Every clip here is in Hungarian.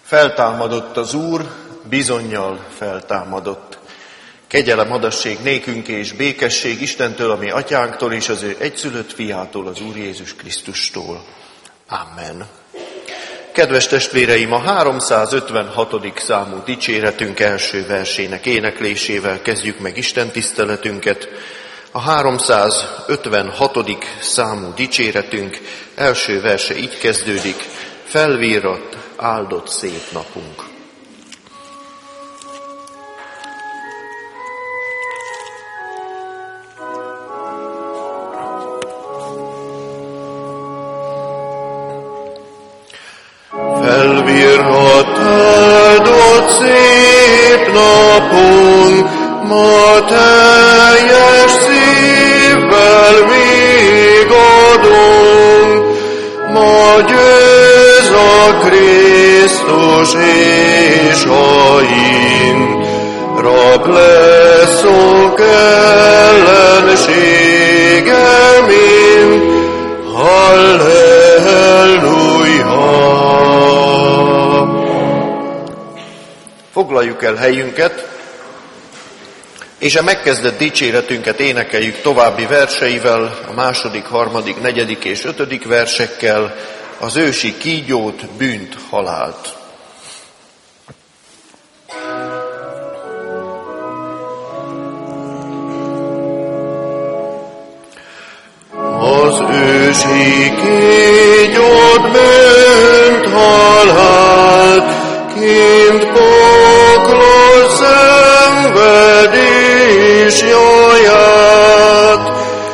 Feltámadott az Úr, bizonnyal feltámadott. Kegyelem adassék nékünk és békesség Istentől, a mi atyánktól és az ő egyszülött fiától, az Úr Jézus Krisztustól. Amen. Kedves testvéreim, a 356. számú dicséretünk első versének éneklésével kezdjük meg Isten tiszteletünket. A 356. számú dicséretünk első verse így kezdődik: felvirratt, áldott szép napunk. Felvirratt, áldott szép napunk, ma teljes szívvel vigadunk, ma győz a Krisztus és a én, rab leszok ellensége mind. Halleluja! Foglaljuk el helyünket, és a megkezdett dicséretünket énekeljük további verseivel, a 2., 3., 4. és 5. versekkel, az ősi kígyót, bűnt, halált. Az ősi kígyót, bűnt, halált, kint poklos szenvedés jaját,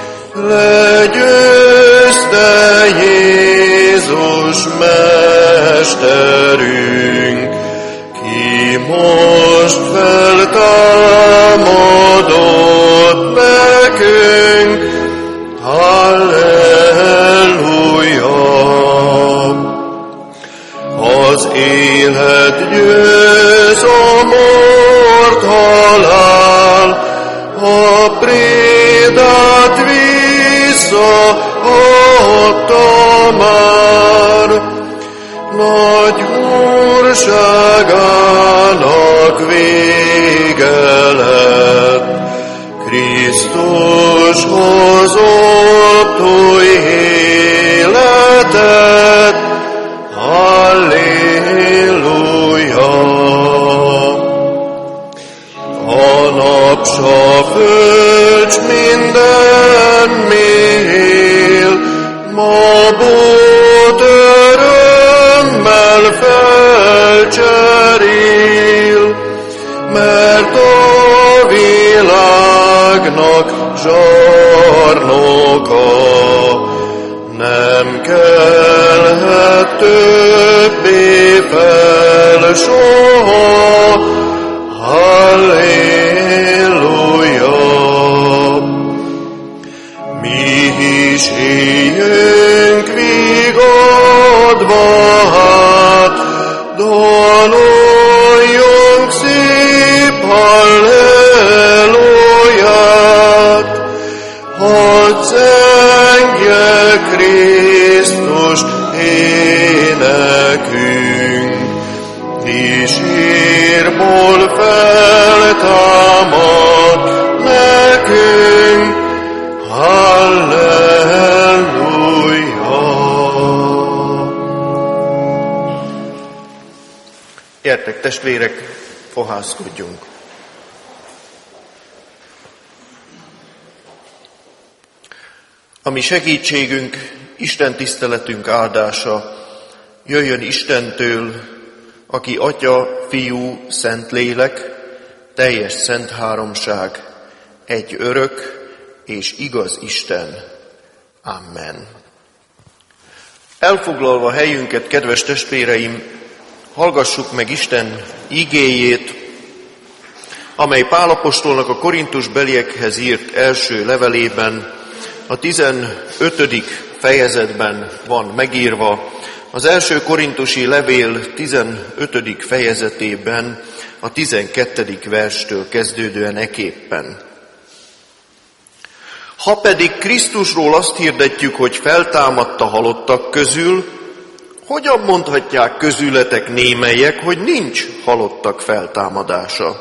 legyőzte Jézus Mesterünk, ki most feltámadott nekünk. Halleluja! Az élet győz, a mort halál, a prédát visszaadta már. Nagy úrságának vége lett, Krisztus hozott új életet. Halleluja! A napsa fölcs minden mél, ma bót örömmel felcserél, mert a világnak zsarnoka nem kelhet többé fel soha. Halleluja! Mi is éljünk vigadva, hát daloljunk szép halleluját, hadd zengje Krisztus énekünk, sírból feltámad nekünk. Halleluja! Gyertek, testvérek, fohászkodjunk. A mi segítségünk, Isten tiszteletünk áldása jöjjön Istentől, aki Atya, Fiú, Szentlélek, teljes szent háromság, egy örök és igaz Isten. Amen. Elfoglalva helyünket, kedves testvéreim, hallgassuk meg Isten igéjét, amely Pál apostolnak a korintusbeliekhez írt első levelében, a 15. fejezetben van megírva, az első korintusi levél 15. fejezetében, a 12. verstől kezdődően eképpen. Ha pedig Krisztusról azt hirdetjük, hogy feltámadt a halottak közül, Hogyan mondhatják közületek némelyek, hogy nincs halottak feltámadása?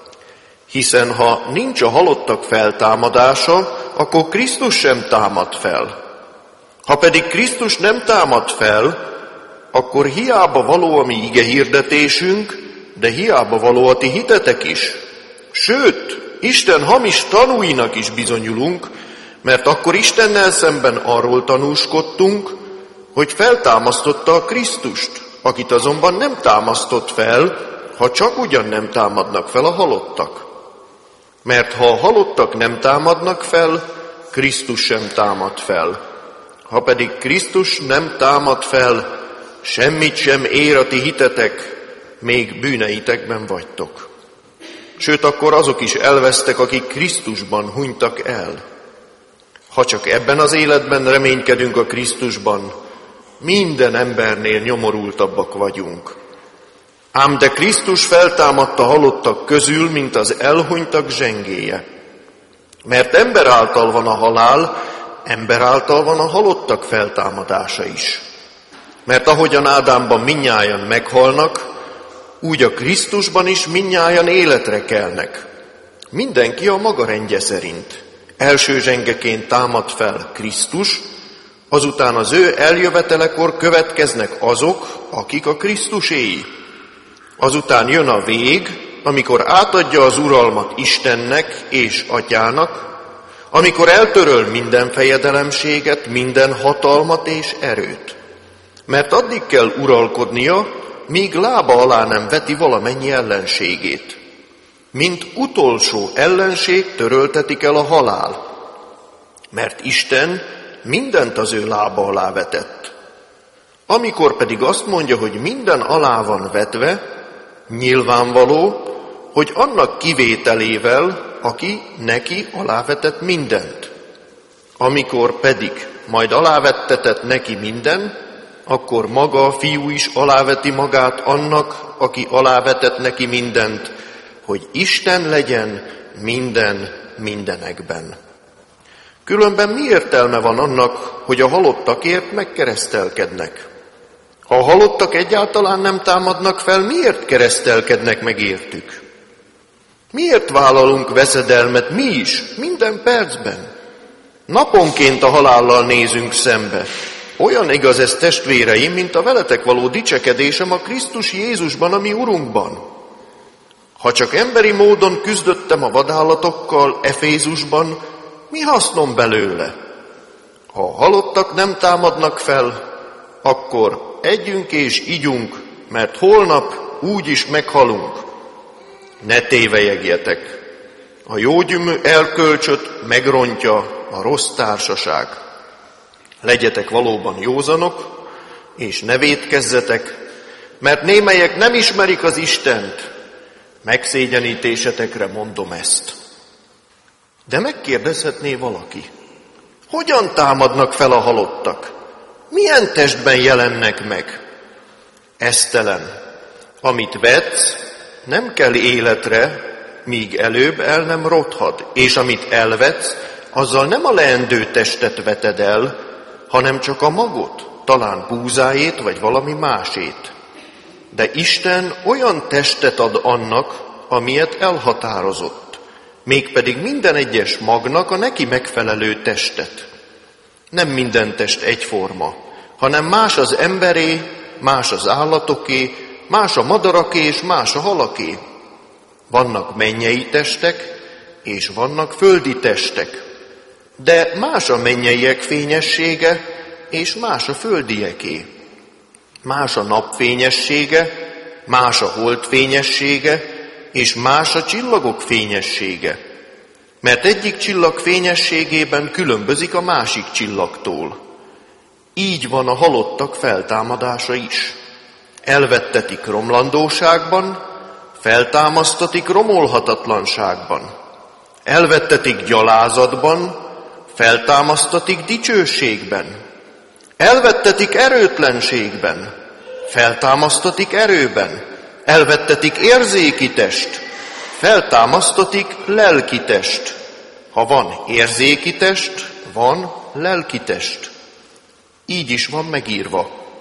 Hiszen ha nincs a halottak feltámadása, akkor Krisztus sem támad fel. Ha pedig Krisztus nem támad fel, akkor hiába való a mi igehirdetésünk, de hiába való a ti hitetek is. Sőt, Isten hamis tanúinak is bizonyulunk, mert akkor Istennel szemben arról tanúskodtunk, hogy feltámasztotta a Krisztust, akit azonban nem támasztott fel, ha csak ugyan nem támadnak fel a halottak. Mert ha a halottak nem támadnak fel, Krisztus sem támad fel. Ha pedig Krisztus nem támad fel, semmit sem ér a ti hitetek, még bűneitekben vagytok. Sőt, akkor azok is elvesztek, akik Krisztusban hunytak el. Ha csak ebben az életben reménykedünk a Krisztusban, minden embernél nyomorultabbak vagyunk. Ám de Krisztus feltámadta halottak közül, mint az elhunytak zsengéje. Mert ember által van a halál, ember által van a halottak feltámadása is. Mert ahogyan Ádámban mindnyájan meghalnak, úgy a Krisztusban is mindnyájan életre kelnek. Mindenki a maga rendje szerint. Első zsengeként támad fel Krisztus, azután az ő eljövetelekor következnek azok, akik a Krisztuséi. Azután jön a vég, amikor átadja az uralmat Istennek és Atyának, amikor eltöröl minden fejedelemséget, minden hatalmat és erőt. Mert addig kell uralkodnia, míg lába alá nem veti valamennyi ellenségét. Mint utolsó ellenség töröltetik el a halál, mert Isten mindent az ő lába alá vetett. Amikor pedig azt mondja, hogy minden alá van vetve, nyilvánvaló, hogy annak kivételével, aki neki alávetett mindent. Amikor pedig majd alávettetett neki minden, akkor maga a fiú is aláveti magát annak, aki alávetett neki mindent, hogy Isten legyen minden mindenekben. Különben mi értelme van annak, hogy a halottakért megkeresztelkednek? Ha a halottak egyáltalán nem támadnak fel, miért keresztelkednek meg értük? Miért vállalunk veszedelmet mi is, minden percben? Naponként a halállal nézünk szembe. Olyan igaz ez, testvéreim, mint a veletek való dicsekedésem a Krisztus Jézusban, a mi Urunkban. Ha csak emberi módon küzdöttem a vadállatokkal Efézusban, mi hasznom belőle? Ha a halottak nem támadnak fel, akkor együnk és igyunk, mert holnap úgyis meghalunk. Ne tévelyegjetek! A jó elkölcsöt megrontja a rossz társaság. Legyetek valóban józanok, és ne vétkezzetek, mert némelyek nem ismerik az Istent. Megszégyenítésetekre mondom ezt. De megkérdezhetné valaki, hogyan támadnak fel a halottak? Milyen testben jelennek meg? Esztelen, amit vetsz, nem kell életre, míg előbb el nem rothad, és amit elvetsz, azzal nem a leendő testet veted el, hanem csak a magot, talán búzáét vagy valami másét. De Isten olyan testet ad annak, amilyet elhatározott, mégpedig minden egyes magnak a neki megfelelő testet. Nem minden test egyforma, hanem más az emberé, más az állatoké, más a madaraké és más a halaké. Vannak mennyei testek, és vannak földi testek. De más a mennyeiek fényessége, és más a földieké. Más a nap fényessége, más a hold fényessége, és más a csillagok fényessége. Mert egyik csillag fényességében különbözik a másik csillagtól. Így van a halottak feltámadása is. Elvettetik romlandóságban, feltámasztatik romolhatatlanságban. Elvettetik gyalázatban, feltámasztatik dicsőségben. Elvettetik erőtlenségben, feltámasztatik erőben. Elvettetik érzéki test, feltámasztatik lelki test. Ha van érzéki test, van lelki test. Így is van megírva.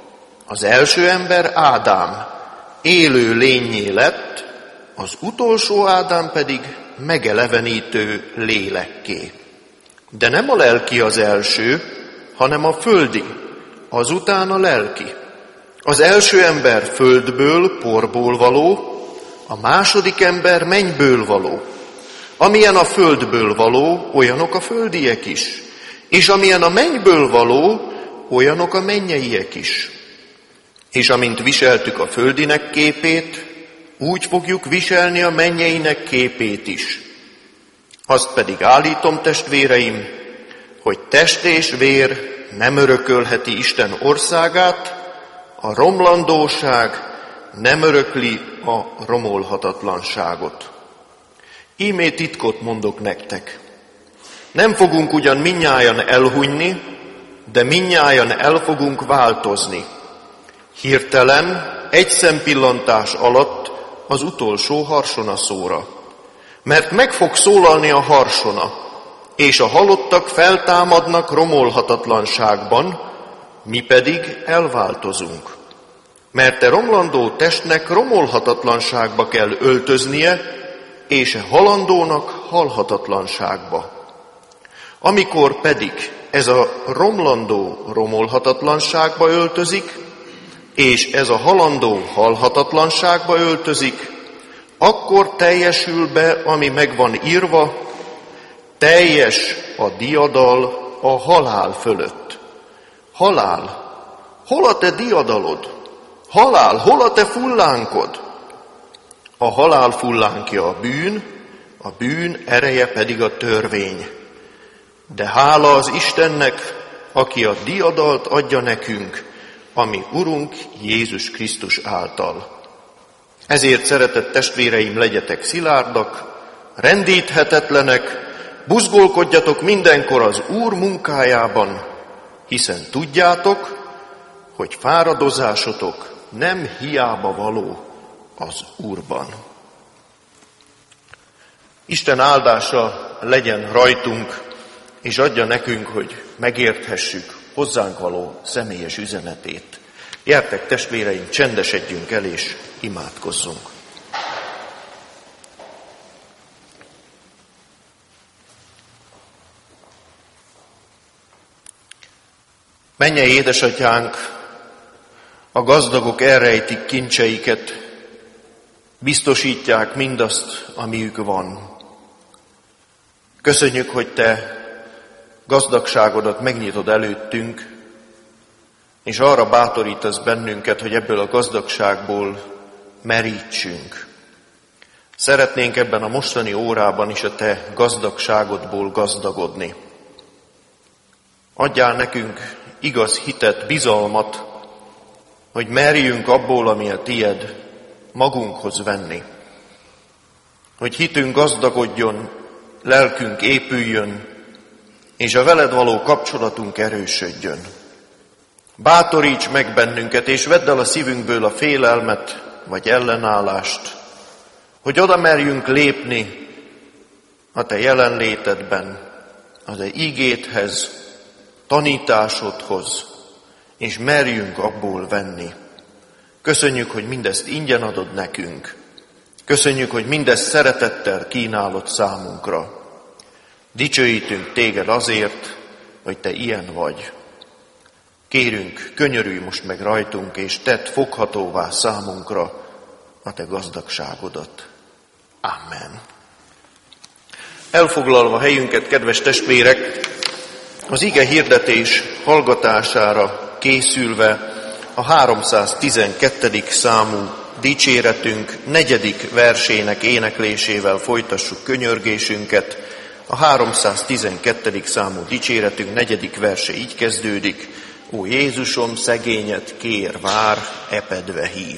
Az első ember Ádám élő lénnyé lett, az utolsó Ádám pedig megelevenítő lélekké. De nem a lelki az első, hanem a földi, azután a lelki. Az első ember földből, porból való, a második ember mennyből való. Amilyen a földből való, olyanok a földiek is. És amilyen a mennyből való, olyanok a mennyeiek is. És amint viseltük a földinek képét, úgy fogjuk viselni a mennyeinek képét is. Azt pedig állítom, testvéreim, hogy test és vér nem örökölheti Isten országát, a romlandóság nem örökli a romolhatatlanságot. Íme titkot mondok nektek. Nem fogunk ugyan mindnyájan elhunyni, de mindnyájan el fogunk változni. Hirtelen, egy szempillantás alatt az utolsó harsonaszóra. Mert meg fog szólalni a harsona, és a halottak feltámadnak romolhatatlanságban, mi pedig elváltozunk. Mert a romlandó testnek romolhatatlanságba kell öltöznie, és a halandónak halhatatlanságba. Amikor pedig ez a romlandó romolhatatlanságba öltözik, és ez a halandó halhatatlanságba öltözik, akkor teljesül be, ami meg van írva, teljes a diadal a halál fölött. Halál, hol a te diadalod? Halál, hol a te fullánkod? A halál fullánkja a bűn ereje pedig a törvény. De hála az Istennek, aki a diadalt adja nekünk, ami Urunk Jézus Krisztus által. Ezért, szeretett testvéreim, legyetek szilárdak, rendíthetetlenek, buzgolkodjatok mindenkor az Úr munkájában, hiszen tudjátok, hogy fáradozásotok nem hiába való az Úrban. Isten áldása legyen rajtunk, és adja nekünk, hogy megérthessük hozzánk való személyes üzenetét. Gyertek, testvéreim, csendesedjünk el és imádkozzunk. Mennyei édesatyánk, a gazdagok elrejtik kincseiket, biztosítják mindazt, amiük van. Köszönjük, hogy te gazdagságodat megnyitod előttünk, és arra bátorítasz bennünket, hogy ebből a gazdagságból merítsünk. Szeretnénk ebben a mostani órában is a te gazdagságodból gazdagodni. Adjál nekünk igaz hitet, bizalmat, hogy merjünk abból, ami a tied, magunkhoz venni. Hogy hitünk gazdagodjon, lelkünk épüljön, és a veled való kapcsolatunk erősödjön. Bátoríts meg bennünket, és vedd el a szívünkből a félelmet vagy ellenállást, hogy oda merjünk lépni a te jelenlétedben, a te ígédhez, tanításodhoz, és merjünk abból venni. Köszönjük, hogy mindezt ingyen adod nekünk. Köszönjük, hogy mindezt szeretettel kínálod számunkra. Dicsőítünk téged azért, hogy te ilyen vagy. Kérünk, könyörülj most meg rajtunk, és tedd foghatóvá számunkra a te gazdagságodat. Amen. Elfoglalva helyünket, kedves testvérek, az ige hirdetés hallgatására készülve a 312. számú dicséretünk 4. versének éneklésével folytassuk könyörgésünket. A 312. számú dicséretünk 4. verse így kezdődik: Ó Jézusom, szegényet kér, vár, epedve hív.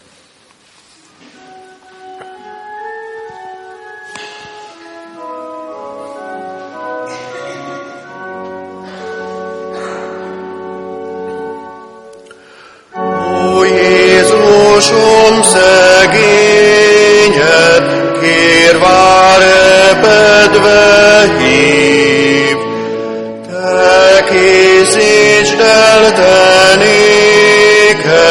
Ó Jézusom, szegényet kér, vár, epedve hív. Te készítsd el te néked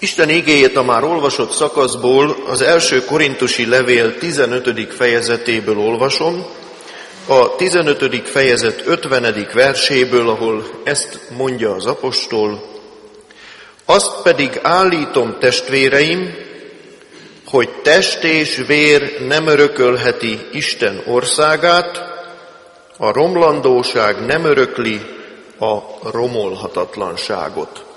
Isten igéjét a már olvasott szakaszból, az első korintusi levél 15. fejezetéből olvasom, a 15. fejezet 50. verséből, ahol ezt mondja az apostol: azt pedig állítom, testvéreim, hogy test és vér nem örökölheti Isten országát, a romlandóság nem örökli a romolhatatlanságot.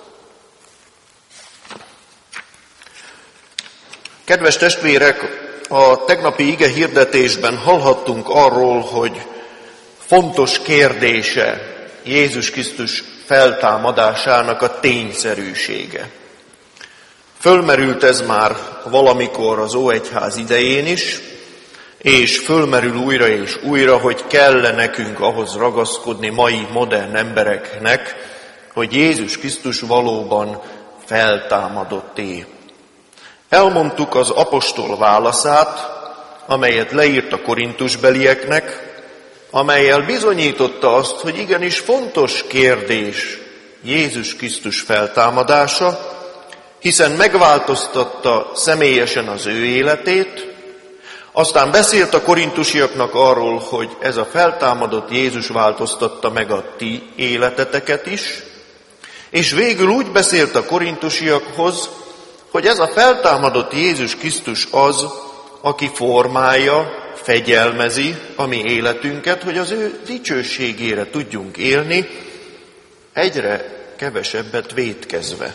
Kedves testvérek, a tegnapi ige hirdetésben hallhattunk arról, hogy fontos kérdése Jézus Krisztus feltámadásának a tényszerűsége. Fölmerült ez már valamikor az Óegyház idején is, és fölmerül újra és újra, hogy kell nekünk ahhoz ragaszkodni mai modern embereknek, hogy Jézus Krisztus valóban feltámadott-e. Elmondtuk az apostol válaszát, amelyet leírt a korintusbelieknek, amellyel bizonyította azt, hogy igenis fontos kérdés Jézus Krisztus feltámadása, hiszen megváltoztatta személyesen az ő életét, aztán beszélt a korintusiaknak arról, hogy ez a feltámadott Jézus változtatta meg a ti életeteket is, és végül úgy beszélt a korintusiakhoz, hogy ez a feltámadott Jézus Krisztus az, aki formálja, fegyelmezi a mi életünket, hogy az ő dicsőségére tudjunk élni, egyre kevesebbet vétkezve.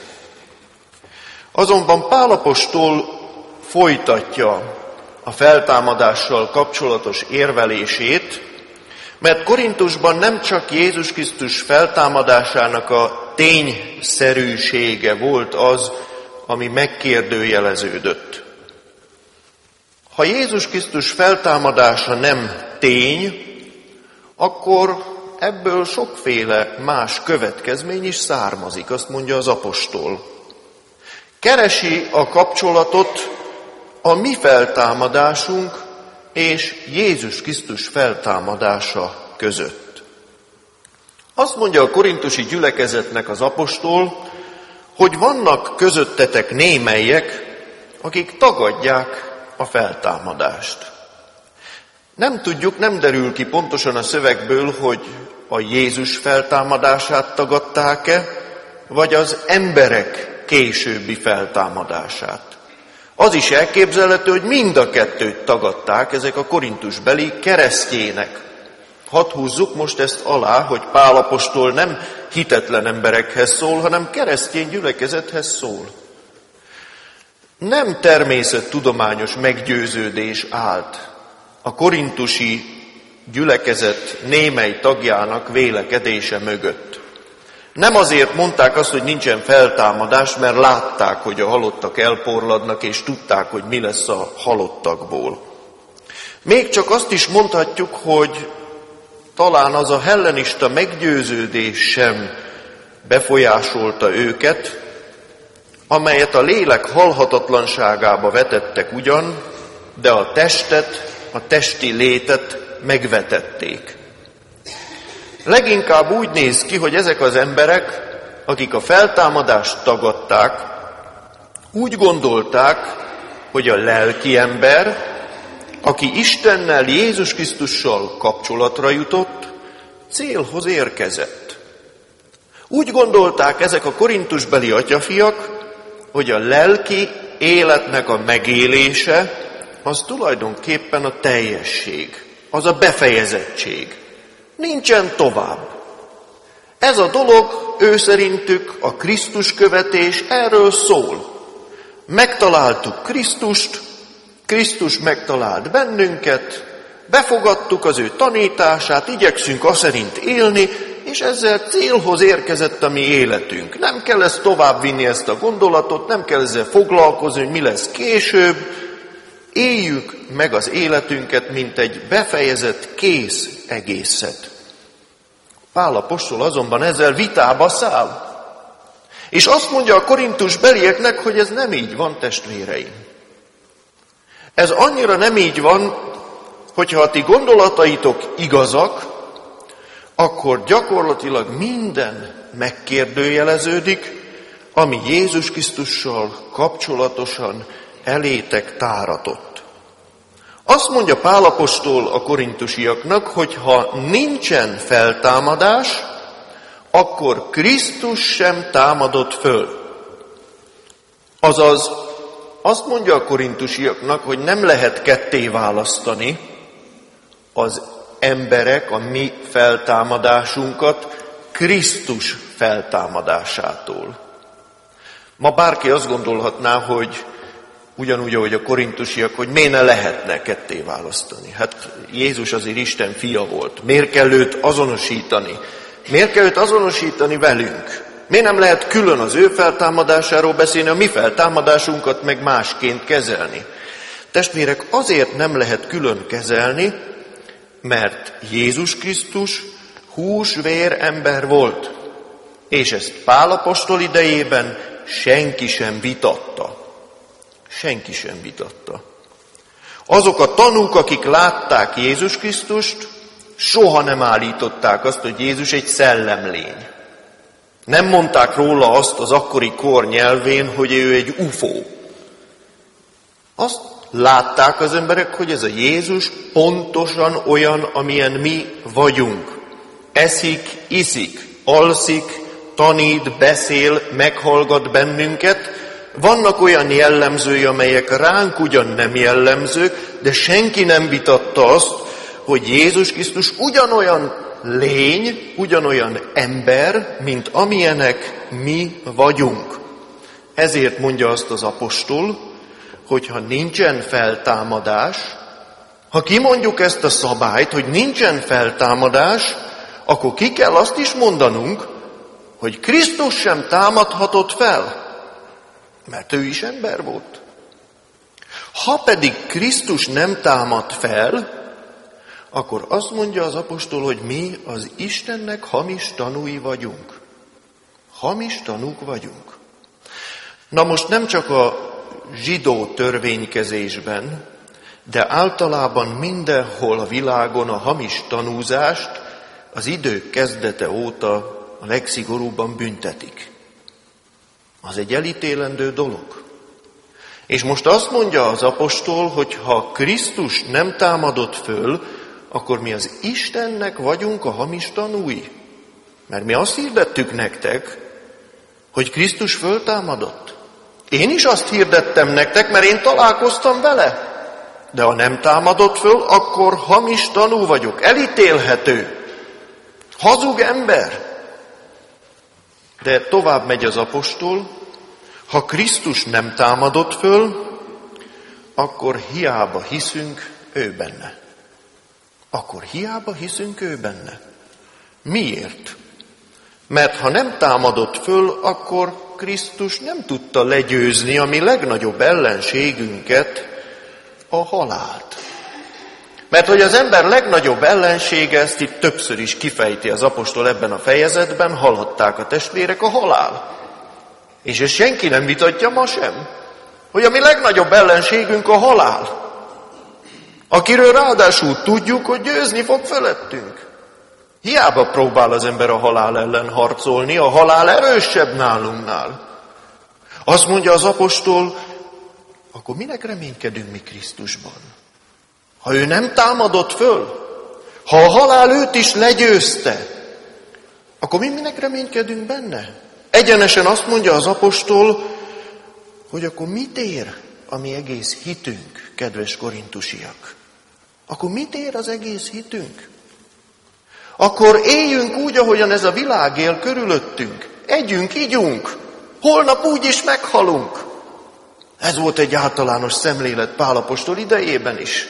Azonban Pál apostol folytatja a feltámadással kapcsolatos érvelését, mert Korintusban nem csak Jézus Krisztus feltámadásának a tényszerűsége volt az, ami megkérdőjeleződött. Ha Jézus Krisztus feltámadása nem tény, akkor ebből sokféle más következmény is származik, azt mondja az apostol. Keresi a kapcsolatot a mi feltámadásunk és Jézus Krisztus feltámadása között. Azt mondja a korintusi gyülekezetnek az apostol, hogy vannak közöttetek némelyek, akik tagadják a feltámadást. Nem tudjuk, nem derül ki pontosan a szövegből, hogy a Jézus feltámadását tagadták-e, vagy az emberek későbbi feltámadását. Az is elképzelhető, hogy mind a kettőt tagadták ezek a korintusbeli keresztjének. Hadd húzzuk most ezt alá, hogy Pál apostol nem hitetlen emberekhez szól, hanem keresztény gyülekezethez szól. Nem természettudományos meggyőződés állt a korintusi gyülekezet némely tagjának vélekedése mögött. Nem azért mondták azt, hogy nincsen feltámadás, mert látták, hogy a halottak elporladnak, és tudták, hogy mi lesz a halottakból. Még csak azt is mondhatjuk, hogy talán az a hellenista meggyőződés sem befolyásolta őket, amelyet a lélek halhatatlanságába vetettek ugyan, de a testet, a testi létet megvetették. Leginkább úgy néz ki, hogy ezek az emberek, akik a feltámadást tagadták, úgy gondolták, hogy a lelki ember, aki Istennel, Jézus Krisztussal kapcsolatra jutott, célhoz érkezett. Úgy gondolták ezek a korintusbeli atyafiak, hogy a lelki életnek a megélése az tulajdonképpen a teljesség, az a befejezettség. Nincsen tovább. Ez a dolog ő szerintük a Krisztus követés erről szól. Megtaláltuk Krisztust, Krisztus megtalált bennünket, befogadtuk az ő tanítását, igyekszünk aszerint élni, és ezzel célhoz érkezett a mi életünk. Nem kell ezt továbbvinni, ezt a gondolatot, nem kell ezzel foglalkozni, hogy mi lesz később. Éljük meg az életünket, mint egy befejezett, kész egészet. Pál apostol azonban ezzel vitába száll. És azt mondja a korintus belieknek, hogy ez nem így van, testvéreim. Ez annyira nem így van, hogyha a ti gondolataitok igazak, akkor gyakorlatilag minden megkérdőjeleződik, ami Jézus Krisztussal kapcsolatosan elétek táratott. Azt mondja Pál apostol a korintusiaknak, hogy ha nincsen feltámadás, akkor Krisztus sem támadott föl. Azaz, azt mondja a korintusiaknak, hogy nem lehet ketté választani az emberek, a mi feltámadásunkat Krisztus feltámadásától. Ma bárki azt gondolhatná, hogy ugyanúgy, ahogy a korintusiak, hogy miért ne lehetne ketté választani. Hát Jézus azért Isten fia volt. Miért kell őt azonosítani? Miért kell őt azonosítani velünk? Miért nem lehet külön az ő feltámadásáról beszélni, a mi feltámadásunkat meg másként kezelni? Testvérek, azért nem lehet külön kezelni, mert Jézus Krisztus hús-vér ember volt. És ezt Pál apostol idejében senki sem vitatta. Senki sem vitatta. Azok a tanúk, akik látták Jézus Krisztust, soha nem állították azt, hogy Jézus egy szellemlény. Nem mondták róla azt az akkori kor nyelvén, hogy ő egy UFO. Azt látták az emberek, hogy ez a Jézus pontosan olyan, amilyen mi vagyunk. Eszik, iszik, alszik, tanít, beszél, meghallgat bennünket. Vannak olyan jellemzői, amelyek ránk ugyan nem jellemzők, de senki nem vitatta azt, hogy Jézus Krisztus ugyanolyan lény, ugyanolyan ember, mint amilyenek mi vagyunk. Ezért mondja azt az apostol, hogy ha nincsen feltámadás, ha kimondjuk ezt a szabályt, hogy nincsen feltámadás, akkor ki kell azt is mondanunk, hogy Krisztus sem támadhatott fel, mert ő is ember volt. Ha pedig Krisztus nem támad fel, akkor azt mondja az apostol, hogy mi az Istennek hamis tanúi vagyunk. Hamis tanúk vagyunk. Na most nem csak a zsidó törvénykezésben, de általában mindenhol a világon a hamis tanúzást az idők kezdete óta a legszigorúbban büntetik. Az egy elítélendő dolog. És most azt mondja az apostol, hogy ha Krisztus nem támadott föl, akkor mi az Istennek vagyunk a hamis tanúi. Mert mi azt hirdettük nektek, hogy Krisztus föltámadott. Én is azt hirdettem nektek, mert én találkoztam vele. De ha nem támadott föl, akkor hamis tanú vagyok, elítélhető, hazug ember. De tovább megy az apostol, ha Krisztus nem támadott föl, akkor hiába hiszünk ő benne. Akkor hiába hiszünk ő benne. Miért? Mert ha nem támadott föl, akkor Krisztus nem tudta legyőzni a mi legnagyobb ellenségünket, a halált. Mert hogy az ember legnagyobb ellensége, ezt itt többször is kifejti az apostol ebben a fejezetben, hallhatták a testvérek, a halál. És ezt senki nem vitatja ma sem, hogy a mi legnagyobb ellenségünk a halál, akiről ráadásul tudjuk, hogy győzni fog felettünk. Hiába próbál az ember a halál ellen harcolni, a halál erősebb nálunknál. Azt mondja az apostol, akkor minek reménykedünk mi Krisztusban? Ha ő nem támadott föl, ha a halál őt is legyőzte, akkor mi minek reménykedünk benne? Egyenesen azt mondja az apostol, hogy akkor mit ér a mi egész hitünk, kedves korintusiak? Akkor mit ér az egész hitünk? Akkor éljünk úgy, ahogyan ez a világ él körülöttünk. Együnk, igyunk, holnap úgy is meghalunk. Ez volt egy általános szemlélet Pál apostol idejében is.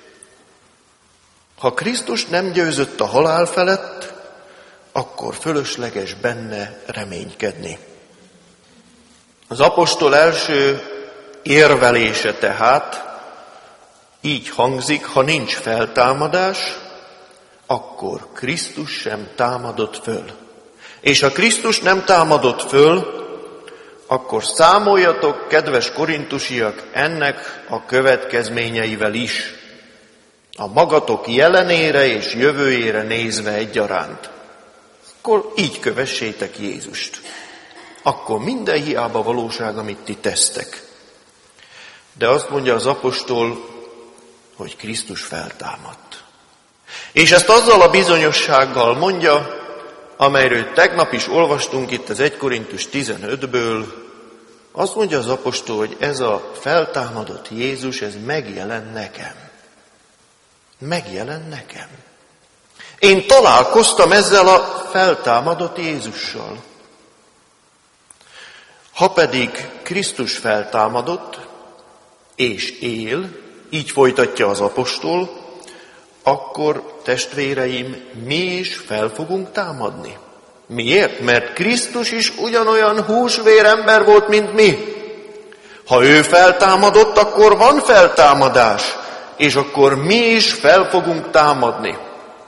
Ha Krisztus nem győzött a halál felett, akkor fölösleges benne reménykedni. Az apostol első érvelése tehát így hangzik, ha nincs feltámadás, akkor Krisztus sem támadott föl. És ha Krisztus nem támadott föl, akkor számoljatok, kedves korintusiak, ennek a következményeivel is. A magatok jelenére és jövőjére nézve egyaránt. Akkor így kövessétek Jézust. akkor minden hiába valóság, amit ti tesztek. De azt mondja az apostol, hogy Krisztus feltámadt. És ezt azzal a bizonyossággal mondja, amelyről tegnap is olvastunk itt az 1 Korintus 15-ből, azt mondja az apostol, hogy ez a feltámadott Jézus, ez megjelent nekem. Megjelent nekem. Én találkoztam ezzel a feltámadott Jézussal. Ha pedig Krisztus feltámadott, és él, így folytatja az apostol, akkor, testvéreim, mi is fel fogunk támadni. Miért? Mert Krisztus is ugyanolyan húsvér ember volt, mint mi. Ha ő feltámadott, akkor van feltámadás, és akkor mi is fel fogunk támadni.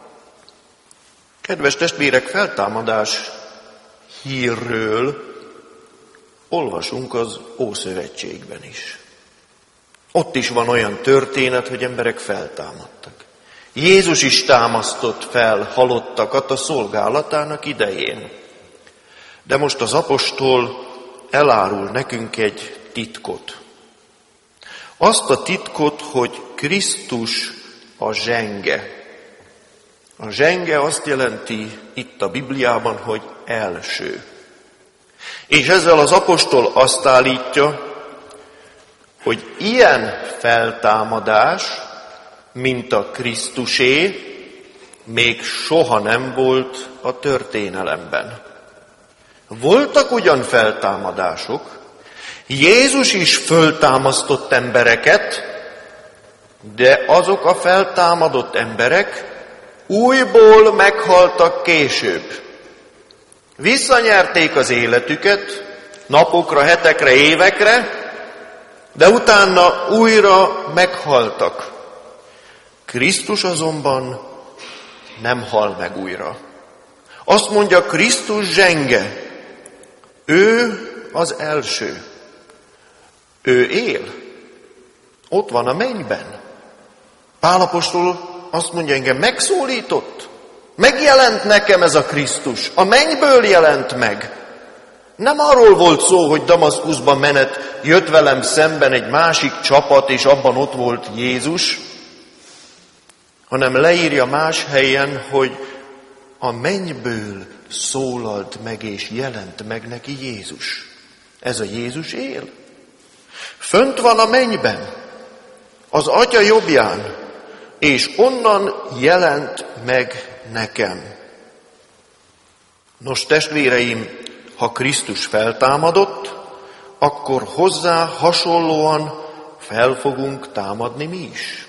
Kedves testvérek, feltámadás hírről olvasunk az Ószövetségben is. Ott is van olyan történet, hogy emberek feltámadtak. Jézus is támasztott fel halottakat a szolgálatának idején. De most az apostol elárul nekünk egy titkot. Azt a titkot, hogy Krisztus a zsenge. A zsenge azt jelenti itt a Bibliában, hogy első. És ezzel az apostol azt állítja, hogy ilyen feltámadás, mint a Krisztusé, még soha nem volt a történelemben. Voltak ugyan feltámadások, Jézus is föltámasztott embereket, de azok a feltámadott emberek újból meghaltak később. Visszanyerték az életüket napokra, hetekre, évekre, de utána újra meghaltak. Krisztus azonban nem hal meg újra. Azt mondja, Krisztus zsenge. Ő az első. Ő él. Ott van a mennyben. Pál apostol azt mondja, engem megszólított. Megjelent nekem ez a Krisztus. A mennyből jelent meg. Nem arról volt szó, hogy Damaszkuszban menet, jött velem szemben egy másik csapat, és abban ott volt Jézus, hanem leírja más helyen, hogy a mennyből szólalt meg és jelent meg neki Jézus. Ez a Jézus él. Fönt van a mennyben, az Atya jobbján, és onnan jelent meg nekem. Nos, testvéreim, ha Krisztus feltámadott, akkor hozzá hasonlóan fel fogunk támadni mi is.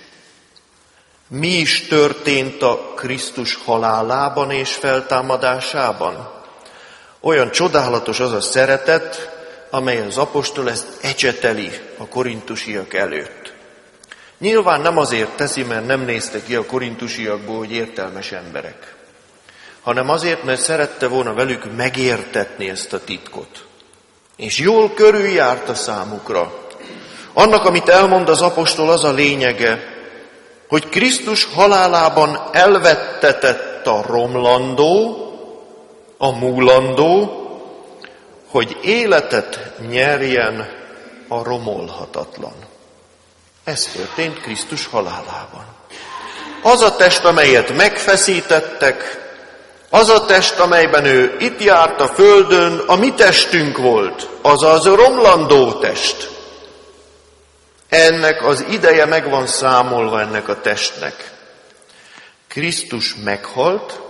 Mi is történt a Krisztus halálában és feltámadásában? Olyan csodálatos az a szeretet, amely az apostol ezt ecseteli a korintusiak előtt. Nyilván nem azért teszi, mert nem nézte ki a korintusiakból, hogy értelmes emberek, hanem azért, mert szerette volna velük megértetni ezt a titkot. És jól körüljárta számukra. Annak, amit elmond az apostol, az a lényege, hogy Krisztus halálában elvettetett a romlandó, a múlandó, hogy életet nyerjen a romolhatatlan. Ez történt Krisztus halálában. Az a test, amelyet megfeszítettek, az a test, amelyben ő itt járt a földön, a mi testünk volt, azaz romlandó test. Ennek az ideje meg van számolva ennek a testnek. Krisztus meghalt,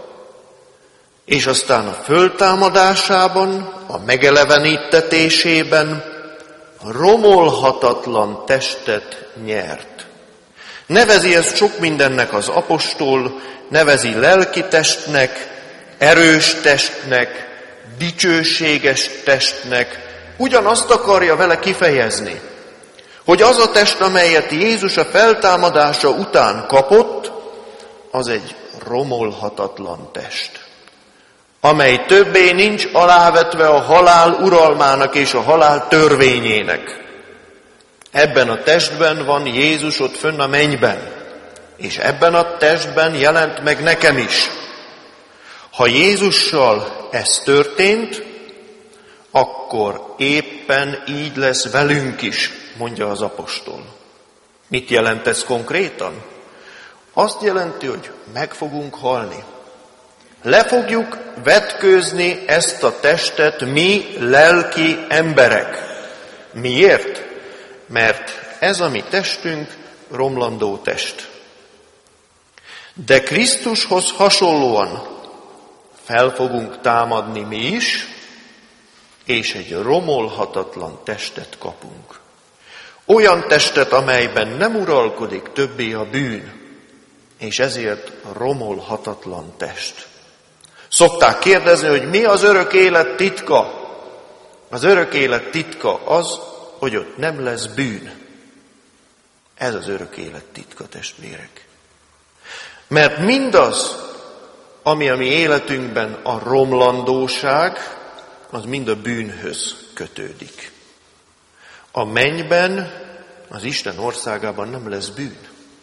és aztán a föltámadásában, a megeleveníttetésében romolhatatlan testet nyert. Nevezi ezt sok mindennek az apostol, nevezi lelki testnek, erős testnek, dicsőséges testnek, ugyanazt akarja vele kifejezni, hogy az a test, amelyet Jézus a feltámadása után kapott, az egy romolhatatlan test, amely többé nincs alávetve a halál uralmának és a halál törvényének. Ebben a testben van Jézus ott fönn a mennyben, és ebben a testben jelent meg nekem is. Ha Jézussal ez történt, akkor éppen így lesz velünk is, mondja az apostol. Mit jelent ez konkrétan? Azt jelenti, hogy meg fogunk halni. Le fogjuk vetkőzni ezt a testet mi lelki emberek. Miért? Mert ez a mi testünk romlandó test. De Krisztushoz hasonlóan fel fogunk támadni mi is, és egy romolhatatlan testet kapunk. Olyan testet, amelyben nem uralkodik többé a bűn, és ezért romolhatatlan test. Szokták kérdezni, hogy mi az örök élet titka? Az örök élet titka az, hogy ott nem lesz bűn. Ez az örök élet titka, testvérek. Mert mindaz, ami a mi életünkben a romlandóság, az mind a bűnhöz kötődik. A mennyben, az Isten országában nem lesz bűn.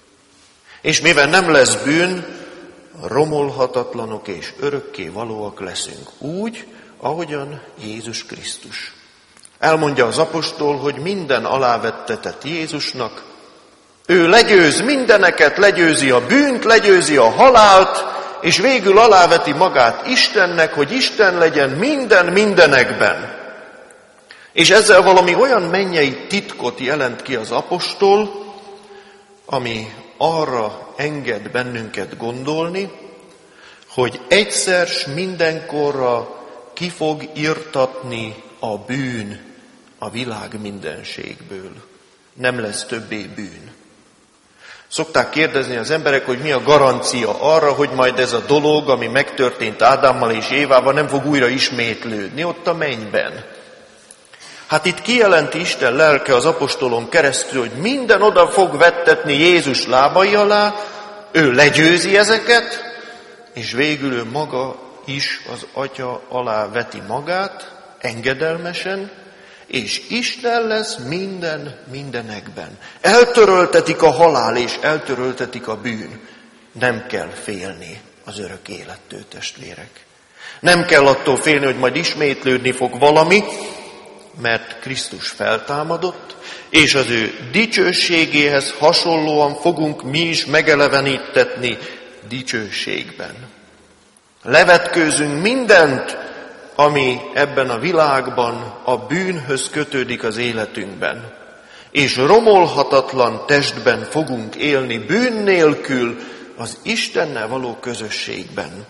És mivel nem lesz bűn, romolhatatlanok és örökké valóak leszünk. Úgy, ahogyan Jézus Krisztus. Elmondja az apostol, hogy minden alávettetett Jézusnak. Ő legyőz mindeneket, legyőzi a bűnt, legyőzi a halált, és végül aláveti magát Istennek, hogy Isten legyen mindenekben. És ezzel valami olyan mennyei titkot jelent ki az apostol, ami arra enged bennünket gondolni, hogy egyszer s mindenkorra ki fog irtatni a bűn a világ mindenségből. Nem lesz többé bűn. Szokták kérdezni az emberek, hogy mi a garancia arra, hogy majd ez a dolog, ami megtörtént Ádámmal és Évával, nem fog újra ismétlődni ott a mennyben. Hát itt kijelenti Isten lelke az apostolon keresztül, hogy minden oda fog vettetni Jézus lábai alá, ő legyőzi ezeket, és végül ő maga is az Atya alá veti magát, engedelmesen, és Isten lesz mindenekben. Eltöröltetik a halál, és eltöröltetik a bűn. Nem kell félni az örök élettől, testvérek. Nem kell attól félni, hogy majd ismétlődni fog valami, mert Krisztus feltámadott, és az ő dicsőségéhez hasonlóan fogunk mi is megelevenítetni dicsőségben. Levetkőzünk mindent, ami ebben a világban a bűnhöz kötődik az életünkben, és romolhatatlan testben fogunk élni bűn nélkül az Istennel való közösségben.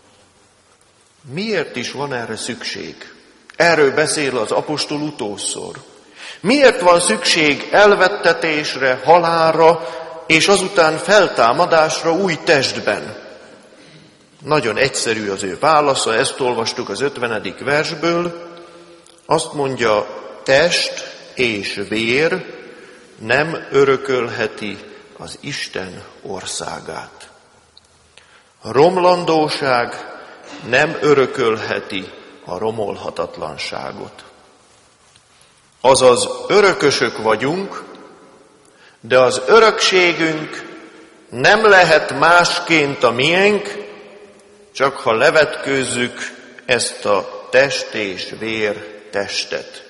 Miért is van erre szükség? Erről beszél az apostol utószor. Miért van szükség elvettetésre, halálra, és azután feltámadásra új testben? Nagyon egyszerű az ő válasza, ezt olvastuk az 50. versből. Azt mondja, test és vér nem örökölheti az Isten országát. Romlandóság nem örökölheti a romolhatatlanságot. Azaz örökösök vagyunk, de az örökségünk nem lehet másként a miénk, csak ha levetkőzzük ezt a test és vér testet.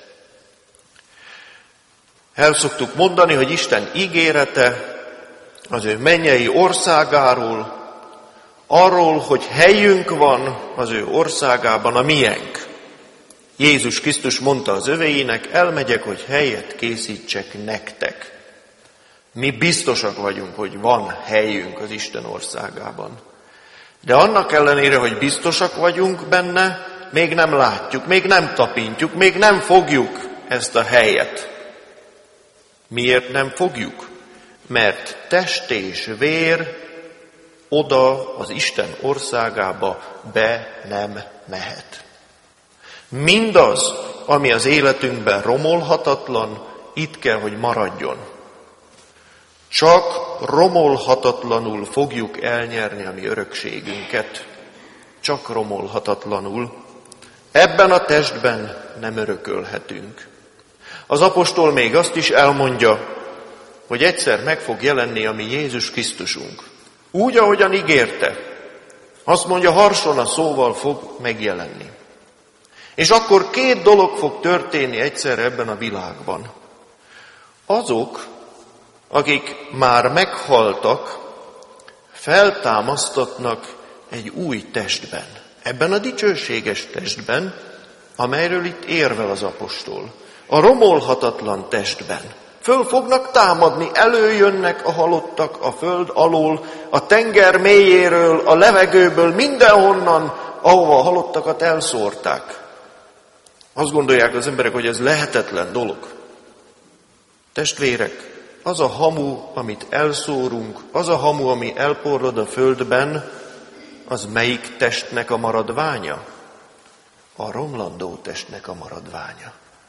El szoktuk mondani, hogy Isten ígérete az ő mennyei országáról, arról, hogy helyünk van az ő országában, a miénk. Jézus Krisztus mondta az övéinek, elmegyek, hogy helyet készítsek nektek. Mi biztosak vagyunk, hogy van helyünk az Isten országában. De annak ellenére, hogy biztosak vagyunk benne, még nem látjuk, még nem tapintjuk, még nem fogjuk ezt a helyet. Miért nem fogjuk? Mert test és vér oda az Isten országába be nem mehet. Mindaz, ami az életünkben romolhatatlan, itt kell, hogy maradjon. Csak romolhatatlanul fogjuk elnyerni a mi örökségünket. Csak romolhatatlanul. Ebben a testben nem örökölhetünk. Az apostol még azt is elmondja, hogy egyszer meg fog jelenni a mi Jézus Krisztusunk. Úgy, ahogyan ígérte. Azt mondja, harsona szóval fog megjelenni. És akkor két dolog fog történni egyszerre ebben a világban. Azok, akik már meghaltak, feltámasztatnak egy új testben. Ebben a dicsőséges testben, amelyről itt érvel az apostol. A romolhatatlan testben. Föl fognak támadni, előjönnek a halottak a föld alól, a tenger mélyéről, a levegőből, mindenhonnan, ahova a halottakat elszórták. Azt gondolják az emberek, hogy ez lehetetlen dolog. Testvérek, az a hamu, amit elszórunk, az a hamu, ami elporlad a földben, az melyik testnek a maradványa? A romlandó testnek a maradványa.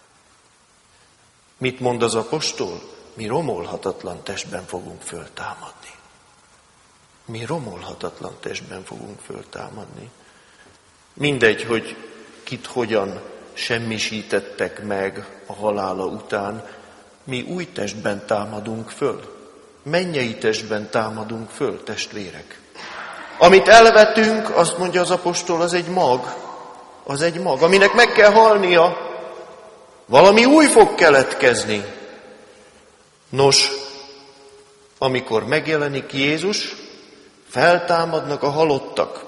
Mit mond az apostol? Mi romolhatatlan testben fogunk föltámadni. Mi romolhatatlan testben fogunk föltámadni. Mindegy, hogy kit hogyan semmisítettek meg a halála után, mi új testben támadunk föl. Mennyei testben támadunk föl, testvérek. Amit elvetünk, azt mondja az apostol, az egy mag. Az egy mag, aminek meg kell halnia. Valami új fog keletkezni. Nos, amikor megjelenik Jézus, feltámadnak a halottak.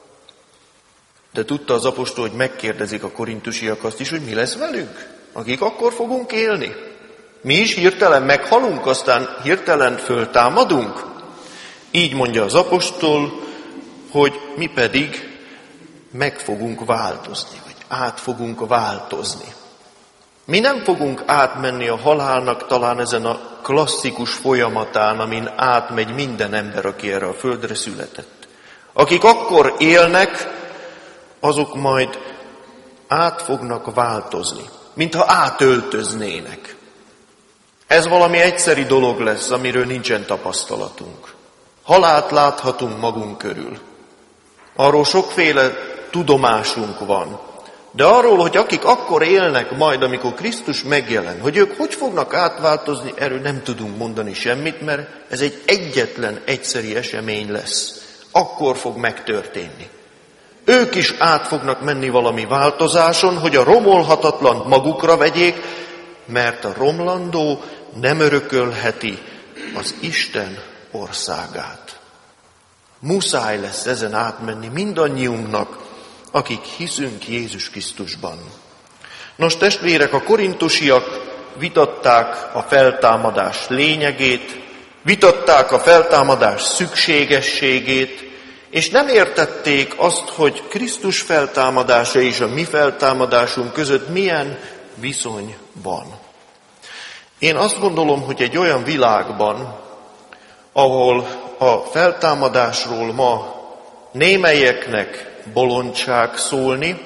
De tudta az apostol, hogy megkérdezik a korintusiak azt is, hogy mi lesz velünk, akik akkor fogunk élni. Mi is hirtelen meghalunk, aztán hirtelen föltámadunk. Így mondja az apostol, hogy mi pedig meg fogunk változni, vagy át fogunk változni. Mi nem fogunk átmenni a halálnak talán ezen a klasszikus folyamatán, amin átmegy minden ember, aki erre a földre született. Akik akkor élnek, azok majd át fognak változni, mintha átöltöznének. Ez valami egyszeri dolog lesz, amiről nincsen tapasztalatunk. Halált láthatunk magunk körül. Arról sokféle tudomásunk van. De arról, hogy akik akkor élnek majd, amikor Krisztus megjelen, hogy ők hogy fognak átváltozni, erről nem tudunk mondani semmit, mert ez egy egyetlen egyszeri esemény lesz. Akkor fog megtörténni. Ők is át fognak menni valami változáson, hogy a romolhatatlant magukra vegyék, mert a romlandó nem örökölheti az Isten országát. Muszáj lesz ezen átmenni mindannyiunknak, akik hiszünk Jézus Krisztusban. Nos, testvérek, a korintusiak vitatták a feltámadás lényegét, vitatták a feltámadás szükségességét, és nem értették azt, hogy Krisztus feltámadása és a mi feltámadásunk között milyen viszony van. Én azt gondolom, hogy egy olyan világban, ahol a feltámadásról ma némelyeknek bolondság szólni,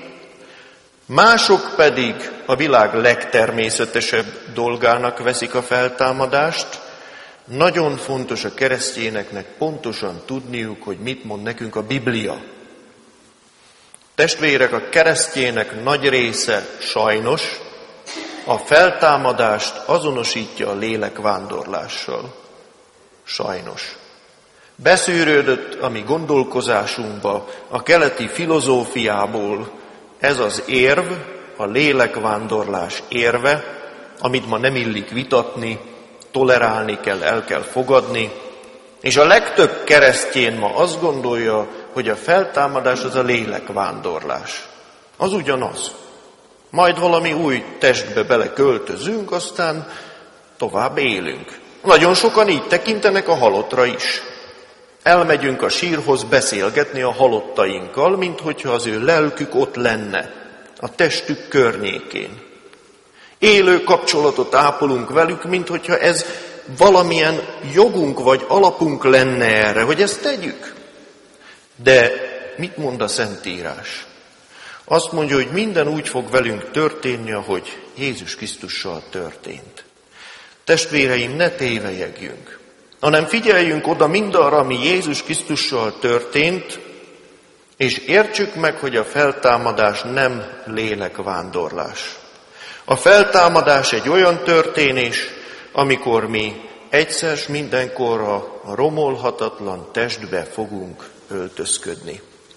mások pedig a világ legtermészetesebb dolgának veszik a feltámadást, nagyon fontos a keresztényeknek pontosan tudniuk, hogy mit mond nekünk a Biblia. Testvérek, a keresztények nagy része sajnos a feltámadást azonosítja a lélekvándorlással. Sajnos. Beszűrődött a mi gondolkozásunkba a keleti filozófiából ez az érv, a lélekvándorlás érve, amit ma nem illik vitatni, tolerálni kell, el kell fogadni, és a legtöbb keresztény ma azt gondolja, hogy a feltámadás az a lélekvándorlás. Az ugyanaz. Majd valami új testbe beleköltözünk, aztán tovább élünk. Nagyon sokan így tekintenek a halottra is. Elmegyünk a sírhoz beszélgetni a halottainkkal, mint hogyha az ő lelkük ott lenne, a testük környékén. Élő kapcsolatot ápolunk velük, mint hogyha ez valamilyen jogunk vagy alapunk lenne erre, hogy ezt tegyük. De mit mond a Szentírás? Azt mondja, hogy minden úgy fog velünk történni, ahogy Jézus Krisztussal történt. Testvéreim, ne tévejegjünk, hanem figyeljünk oda mindarra, ami Jézus Krisztussal történt, és értsük meg, hogy a feltámadás nem lélekvándorlás. A feltámadás egy olyan történés, amikor mi egyszer s mindenkorra a romolhatatlan testbe fogunk öltözködni.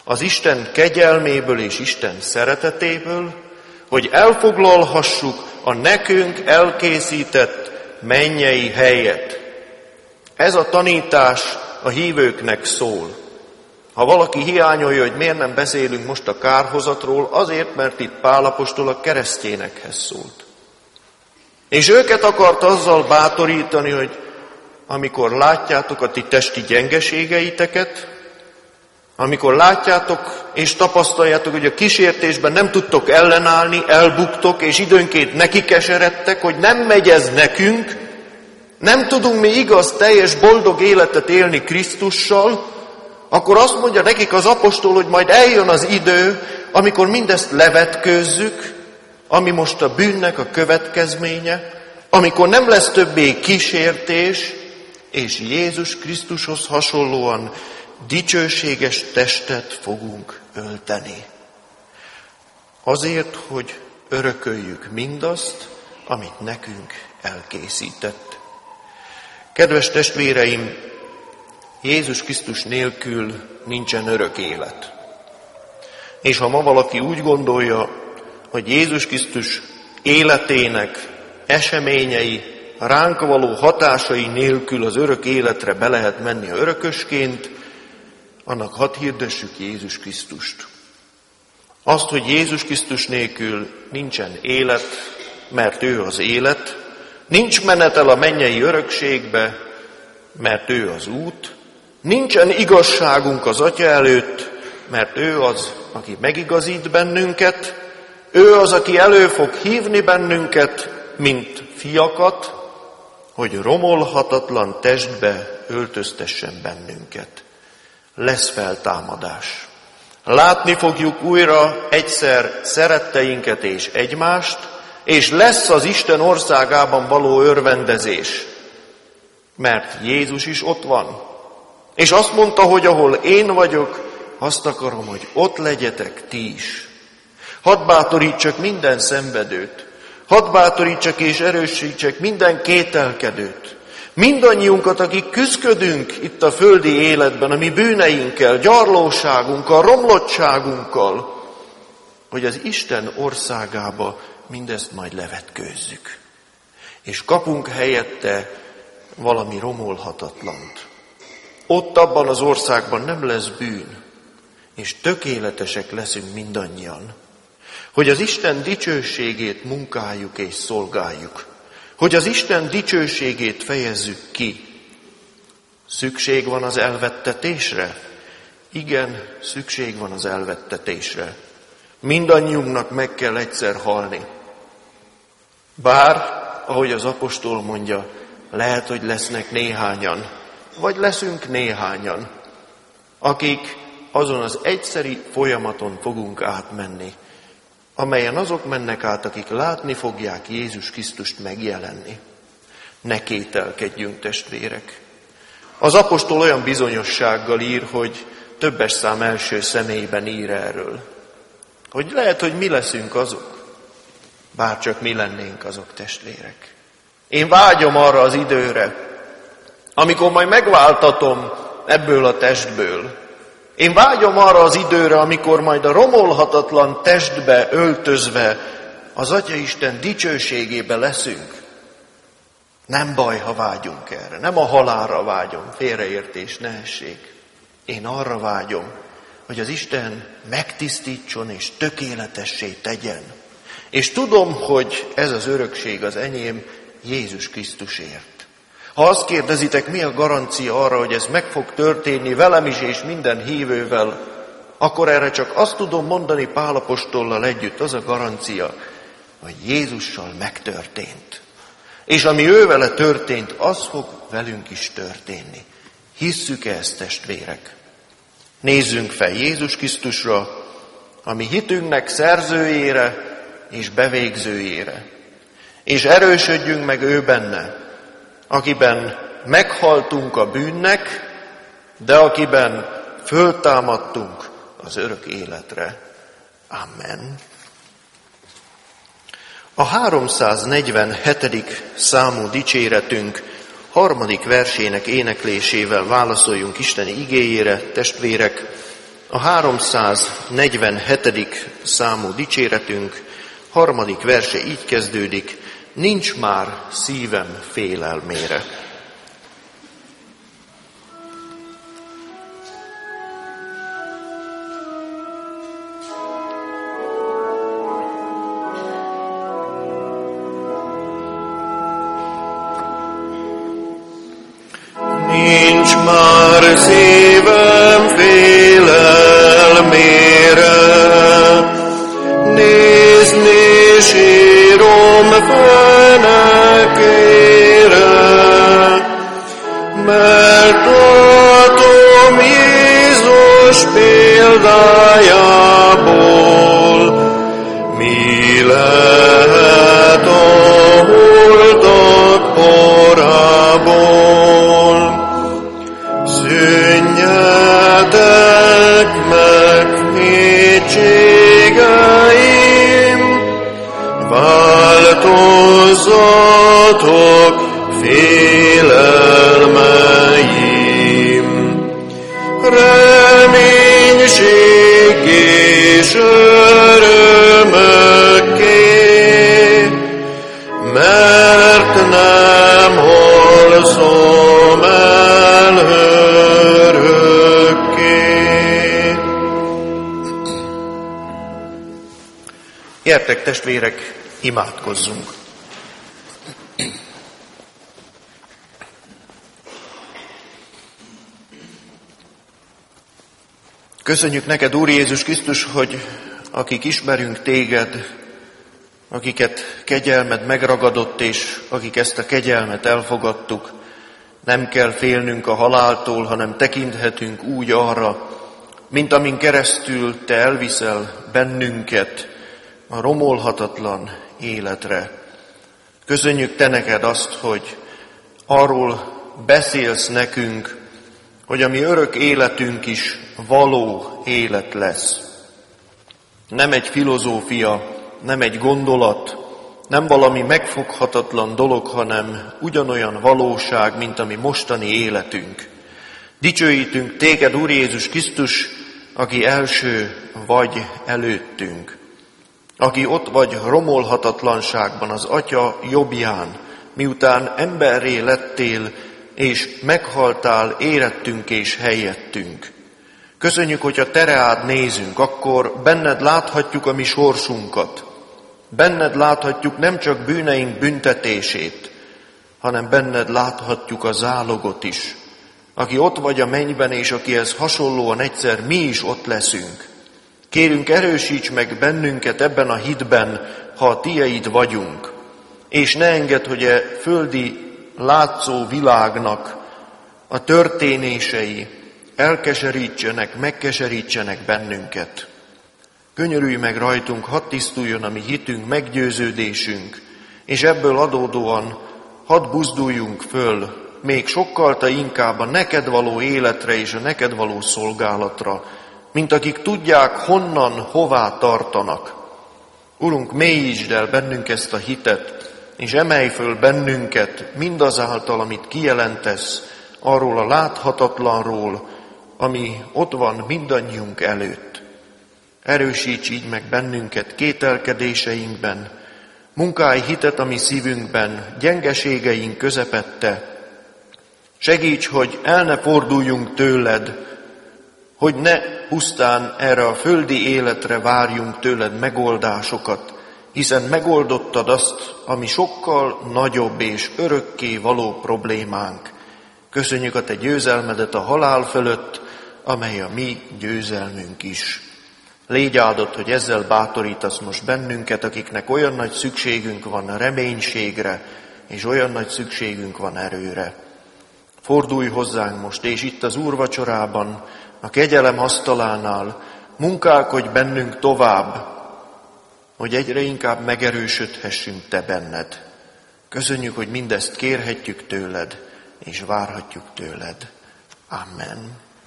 az Isten kegyelméből és Isten szeretetéből, hogy elfoglalhassuk a nekünk elkészített mennyei helyet. Ez a tanítás a hívőknek szól. Ha valaki hiányolja, hogy miért nem beszélünk most a kárhozatról, azért, mert itt Pál apostol a keresztényekhez szólt. És őket akart azzal bátorítani, hogy amikor látjátok a ti testi gyengeségeiteket, amikor látjátok és tapasztaljátok, hogy a kísértésben nem tudtok ellenállni, elbuktok, és időnként nekikeseredtek, hogy nem megy ez nekünk, nem tudunk mi igaz, teljes, boldog életet élni Krisztussal, akkor azt mondja nekik az apostol, hogy majd eljön az idő, amikor mindezt levetkőzzük, ami most a bűnnek a következménye, amikor nem lesz többé kísértés, és Jézus Krisztushoz hasonlóan dicsőséges testet fogunk ölteni. Azért, hogy örököljük mindazt, amit nekünk elkészített. Kedves testvéreim, Jézus Krisztus nélkül nincsen örök élet. És ha ma valaki úgy gondolja, hogy Jézus Krisztus életének eseményei, ránk való hatásai nélkül az örök életre be lehet menni örökösként, annak hadd hirdessük Jézus Krisztust. Azt, hogy Jézus Krisztus nélkül nincsen élet, mert ő az élet, nincs menetel a mennyei örökségbe, mert ő az út, nincsen igazságunk az Atya előtt, mert ő az, aki megigazít bennünket, ő az, aki elő fog hívni bennünket, mint fiakat, hogy romolhatatlan testbe öltöztessen bennünket. Lesz feltámadás. Látni fogjuk újra egyszer szeretteinket és egymást, és lesz az Isten országában való örvendezés. Mert Jézus is ott van. És azt mondta, hogy ahol én vagyok, azt akarom, hogy ott legyetek ti is. Hadd bátorítsak minden szenvedőt, hadd bátorítsak és erősítsek minden kételkedőt, mindannyiunkat, akik küszködünk itt a földi életben, a mi bűneinkkel, gyarlóságunkkal, romlottságunkkal, hogy az Isten országába mindezt majd levetkőzzük. És kapunk helyette valami romolhatatlant. Ott abban az országban nem lesz bűn, és tökéletesek leszünk mindannyian. Hogy az Isten dicsőségét munkáljuk és szolgáljuk. Hogy az Isten dicsőségét fejezzük ki. Szükség van az elvettetésre? Igen, szükség van az elvettetésre. Mindannyiunknak meg kell egyszer halni. Bár, ahogy az apostol mondja, lehet, hogy lesznek néhányan, vagy leszünk néhányan, akik azon az egyszeri folyamaton fogunk átmenni, amelyen azok mennek át, akik látni fogják Jézus Krisztust megjelenni. Ne kételkedjünk, testvérek! Az apostol olyan bizonyossággal ír, hogy többes szám első személyben ír erről. Hogy lehet, hogy mi leszünk azok, bárcsak mi lennénk azok, testvérek. Én vágyom arra az időre, amikor majd megváltatom ebből a testből. Én vágyom arra az időre, amikor majd a romolhatatlan testbe öltözve az Atyaisten dicsőségébe leszünk. Nem baj, ha vágyunk erre. Nem a halálra vágyom, félreértés ne essék. Én arra vágyom, hogy az Isten megtisztítson és tökéletessé tegyen. És tudom, hogy ez az örökség az enyém Jézus Krisztusért. Ha azt kérdezitek, mi a garancia arra, hogy ez meg fog történni velem is és minden hívővel, akkor erre csak azt tudom mondani Pál apostollal együtt, az a garancia, hogy Jézussal megtörtént. És ami ővele történt, az fog velünk is történni. Hisszük-e ezt, testvérek? Nézzünk fel Jézus Krisztusra, a mi hitünknek szerzőjére és bevégzőjére. És erősödjünk meg ő benne, akiben meghaltunk a bűnnek, de akiben föltámadtunk az örök életre. Amen. A 347. számú dicséretünk 3. versének éneklésével válaszoljunk Isten igéjére, testvérek. A 347. számú dicséretünk 3. verse így kezdődik: nincs már szívem félelmére. Nincs már szívem félelmére, nézni sírom fenekére, mert látom Jézus példájából, mi lehet a holtak porából. Szűnjetek meg kétségeim, változzatok félelmeim. Reménység és örömökké, mert nem alszom el örökké. Gyertek, testvérek, imádkozzunk! Köszönjük neked, Úr Jézus Krisztus, hogy akik ismerünk téged, akiket kegyelmed megragadott, és akik ezt a kegyelmet elfogadtuk, nem kell félnünk a haláltól, hanem tekinthetünk úgy arra, mint amin keresztül te elviszel bennünket a romolhatatlan életre. Köszönjük te neked azt, hogy arról beszélsz nekünk, hogy a mi örök életünk is való élet lesz. Nem egy filozófia, nem egy gondolat, nem valami megfoghatatlan dolog, hanem ugyanolyan valóság, mint a mi mostani életünk. Dicsőítünk téged, Úr Jézus Krisztus, aki első vagy előttünk, aki ott vagy romolhatatlanságban az Atya jobbján, miután emberré lettél, és meghaltál érettünk és helyettünk. Köszönjük, hogyha te reád nézünk, akkor benned láthatjuk a mi sorsunkat. Benned láthatjuk nem csak bűneink büntetését, hanem benned láthatjuk a zálogot is. Aki ott vagy a mennyben, és akihez hasonlóan egyszer mi is ott leszünk. Kérünk, erősíts meg bennünket ebben a hitben, ha a tieid vagyunk, és ne engedd, hogy a földi látszó világnak a történései elkeserítsenek, megkeserítsenek bennünket. Könyörülj meg rajtunk, hadd tisztuljon a mi hitünk, meggyőződésünk, és ebből adódóan hadd buzduljunk föl, még sokkal inkább a neked való életre és a neked való szolgálatra, mint akik tudják, honnan, hová tartanak. Urunk, mélyítsd el bennünk ezt a hitet, és emelj föl bennünket mindazáltal, amit kijelentesz arról a láthatatlanról, ami ott van mindannyiunk előtt. Erősíts így meg bennünket kételkedéseinkben, munkálj hitet a mi szívünkben, gyengeségeink közepette. Segíts, hogy el ne forduljunk tőled, hogy ne pusztán erre a földi életre várjunk tőled megoldásokat, hiszen megoldottad azt, ami sokkal nagyobb és örökké való problémánk. Köszönjük a te győzelmedet a halál fölött, amely a mi győzelmünk is. Légy áldott, hogy ezzel bátorítasz most bennünket, akiknek olyan nagy szükségünk van a reménységre, és olyan nagy szükségünk van erőre. Fordulj hozzánk most, és itt az úrvacsorában, a kegyelem asztalánál munkálkodj bennünk tovább, hogy egyre inkább megerősödhessünk te benned. Köszönjük, hogy mindezt kérhetjük tőled, és várhatjuk tőled. Amen.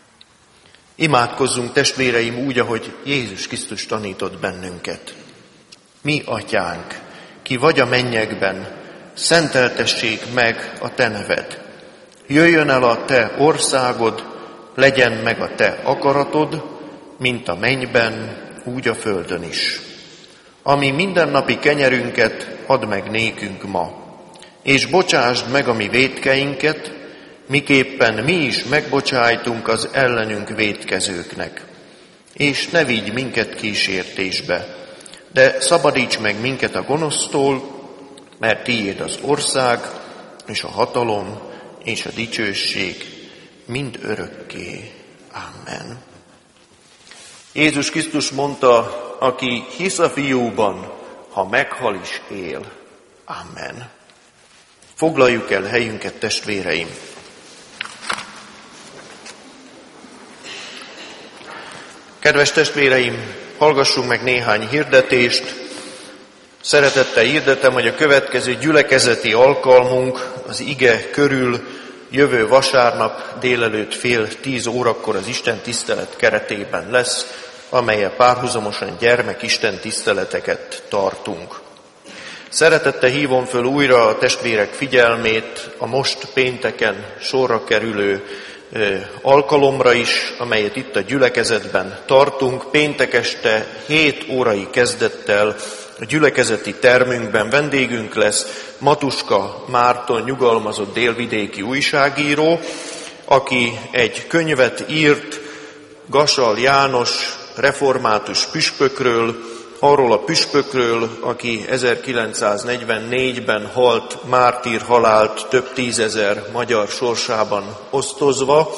Imádkozzunk, testvéreim, úgy, ahogy Jézus Krisztus tanított bennünket. Mi, Atyánk, ki vagy a mennyekben, szenteltessék meg a te neved. Jöjjön el a te országod, legyen meg a te akaratod, mint a mennyben, úgy a földön is. Ami mindennapi kenyerünket add meg nékünk ma, és bocsásd meg a mi vétkeinket, miképpen mi is megbocsájtunk az ellenünk vétkezőknek. És ne vigy minket kísértésbe, de szabadíts meg minket a gonosztól, mert tiéd az ország, és a hatalom, és a dicsőség mind örökké. Amen. Jézus Krisztus mondta, aki hisz a Fiúban, ha meghal is él. Amen. Foglaljuk el helyünket, testvéreim. Kedves testvéreim, hallgassunk meg néhány hirdetést. Szeretettel hirdetem, hogy a következő gyülekezeti alkalmunk az ige körül jövő vasárnap délelőtt 9:30 az Isten tisztelet keretében lesz, amellyel párhuzamosan gyermek Isten tiszteleteket tartunk. Szeretettel hívom föl újra a testvérek figyelmét a most pénteken sorra kerülő alkalomra is, amelyet itt a gyülekezetben tartunk. Péntek este 7 órai kezdettel a gyülekezeti termünkben vendégünk lesz Matuska Márton, nyugalmazott délvidéki újságíró, aki egy könyvet írt Gasal János református püspökről, arról a püspökről, aki 1944-ben halt mártírhalált több tízezer magyar sorsában osztozva,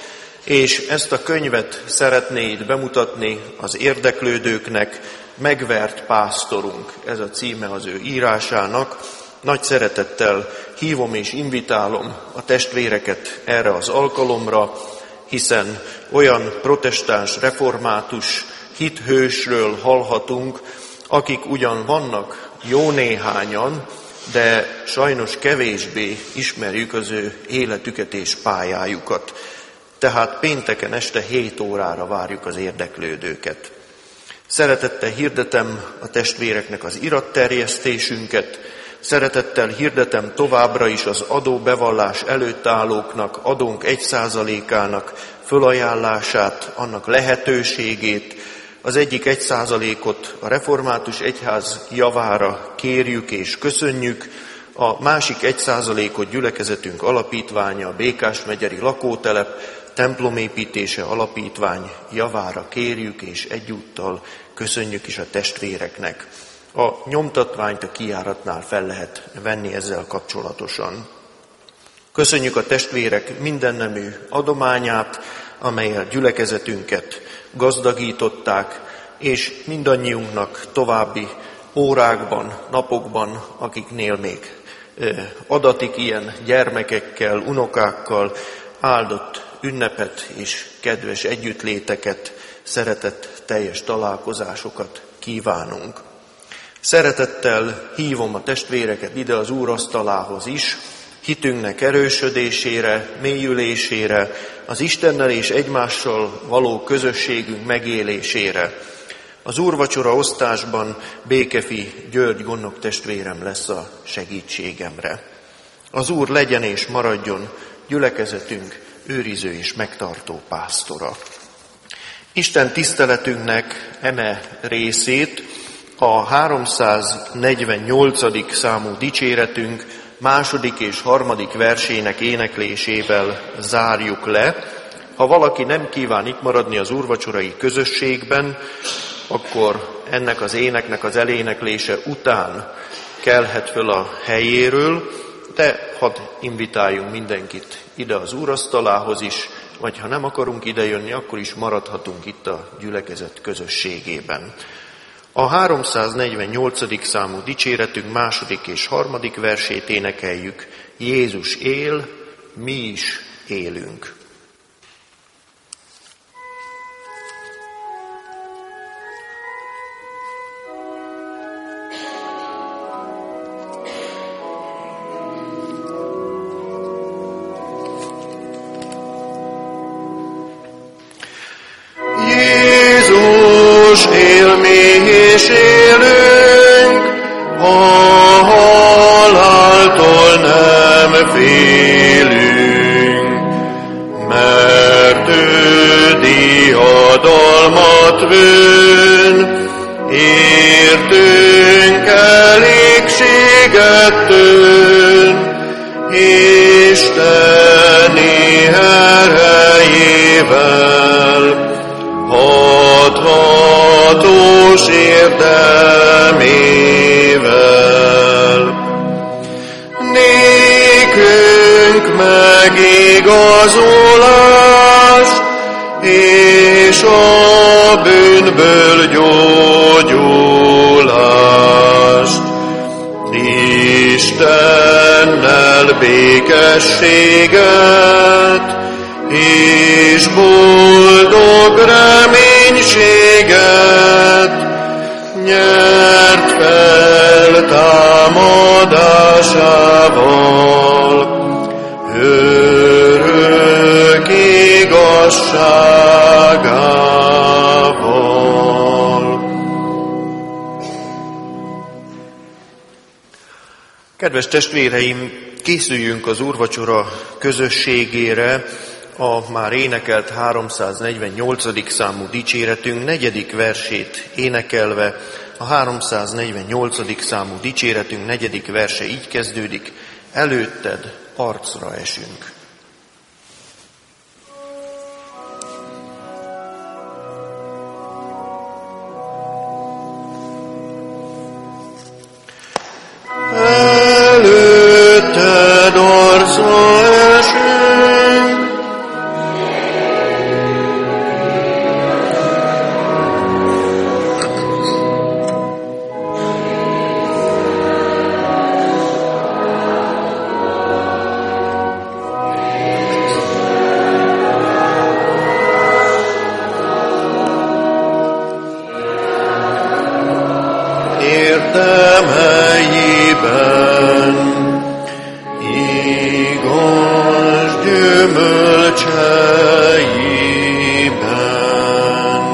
és ezt a könyvet szeretné itt bemutatni az érdeklődőknek. Megvert pásztorunk, ez a címe az ő írásának. Nagy szeretettel hívom és invitálom a testvéreket erre az alkalomra, hiszen olyan protestáns református hithősről hallhatunk, akik ugyan vannak jó néhányan, de sajnos kevésbé ismerjük az ő életüket és pályájukat. Tehát pénteken este 7 órára várjuk az érdeklődőket. Szeretettel hirdetem a testvéreknek az iratterjesztésünket, szeretettel hirdetem továbbra is az adóbevallás előtt állóknak, adónk 1%-ának fölajánlását, annak lehetőségét. Az egyik 1%-ot a református egyház javára kérjük és köszönjük, a másik 1%-ot gyülekezetünk alapítványa, a Békás-megyeri lakótelep templomépítése alapítvány javára kérjük, és egyúttal köszönjük is a testvéreknek. A nyomtatványt a kijáratnál fel lehet venni ezzel kapcsolatosan. Köszönjük a testvérek mindennemű adományát, amellyel gyülekezetünket gazdagították, és mindannyiunknak további órákban, napokban, akiknél még adatik ilyen gyermekekkel, unokákkal, áldott ünnepet és kedves együttléteket, szeretetteljes találkozásokat kívánunk. Szeretettel hívom a testvéreket ide az Úr asztalához is, hitünknek erősödésére, mélyülésére, az Istennel és egymással való közösségünk megélésére. Az úrvacsora osztásban Békefi György gondnok testvérem lesz a segítségemre. Az Úr legyen és maradjon gyülekezetünk őriző és megtartó pásztora. Isten tiszteletünknek eme részét a 348. számú dicséretünk második és harmadik versének éneklésével zárjuk le. Ha valaki nem kíván itt maradni az úrvacsorai közösségben, akkor ennek az éneknek az eléneklése után kelhet föl a helyéről, de hadd invitáljunk mindenkit ide az úrasztalához is, vagy ha nem akarunk idejönni, akkor is maradhatunk itt a gyülekezet közösségében. A 348. számú dicséretünk második és harmadik versét énekeljük. Jézus él, mi is élünk. Jézus él, mi is élünk, a haláltól nem félünk. nékünk megigazulást, és a bűnből gyógyulást. Istennel békességet, és boldog reménységet, nyert feltámadásával, örök igazságával. Kedves testvéreim, készüljünk az úrvacsora közösségére, a már énekelt 348. számú dicséretünk 4. versét énekelve. A 348. számú dicséretünk 4. verse így kezdődik: előtted arcra esünk. Előtted arcra esünk, érdemeiben, igaz gyümölcseiben.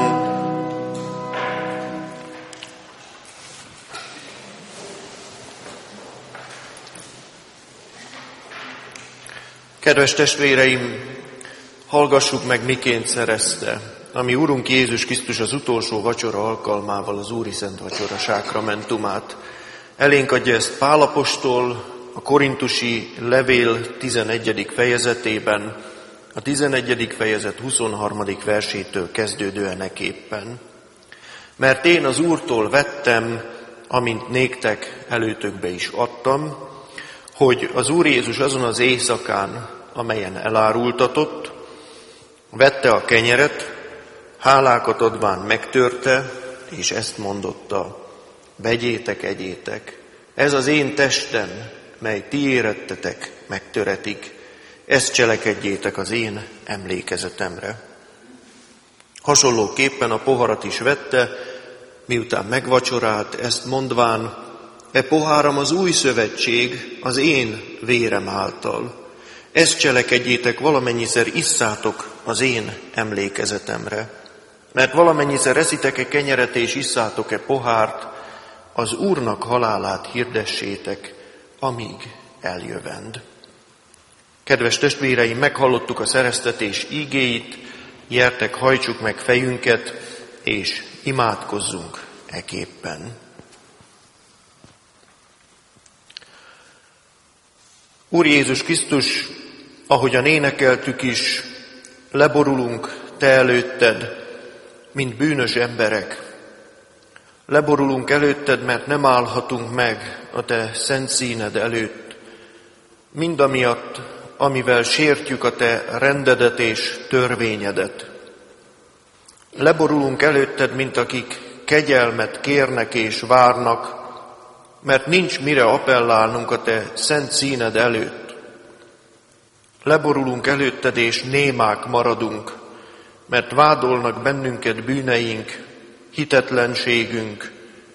Kedves testvéreim, hallgassuk meg, miként szerezte a mi Urunk Jézus Krisztus az utolsó vacsora alkalmával az Úri Szent Vacsora sákramentumát. Elénk adja ezt Pál apostol a korintusi levél 11. fejezetében, a 11. fejezet 23. versétől kezdődően eképpen. Mert én az Úrtól vettem, amint néktek előtökbe is adtam, hogy az Úr Jézus azon az éjszakán, amelyen elárultatott, vette a kenyeret, hálákat adván megtörte, és ezt mondotta: vegyétek, egyétek, ez az én testem, mely ti érettetek, megtöretik, ezt cselekedjétek az én emlékezetemre. Hasonlóképpen a poharat is vette, miután megvacsorált, ezt mondván: e poháram az új szövetség az én vérem által. Ezt cselekedjétek, valamennyiszer isszátok az én emlékezetemre. Mert valamennyiszer eszitek-e kenyeret és isszátok-e pohárt, az Úrnak halálát hirdessétek, amíg eljövend. Kedves testvéreim, meghallottuk a szereztetés ígéit, gyertek, hajtsuk meg fejünket, és imádkozzunk eképpen. Úr Jézus Krisztus, ahogyan énekeltük is, leborulunk Te előtted, mint bűnös emberek. Leborulunk előtted, mert nem állhatunk meg a Te szent színed előtt, mindamiatt, amivel sértjük a Te rendedet és törvényedet. Leborulunk előtted, mint akik kegyelmet kérnek és várnak, mert nincs mire appellálnunk a Te szent színed előtt. Leborulunk előtted, és némák maradunk, mert vádolnak bennünket bűneink, hitetlenségünk,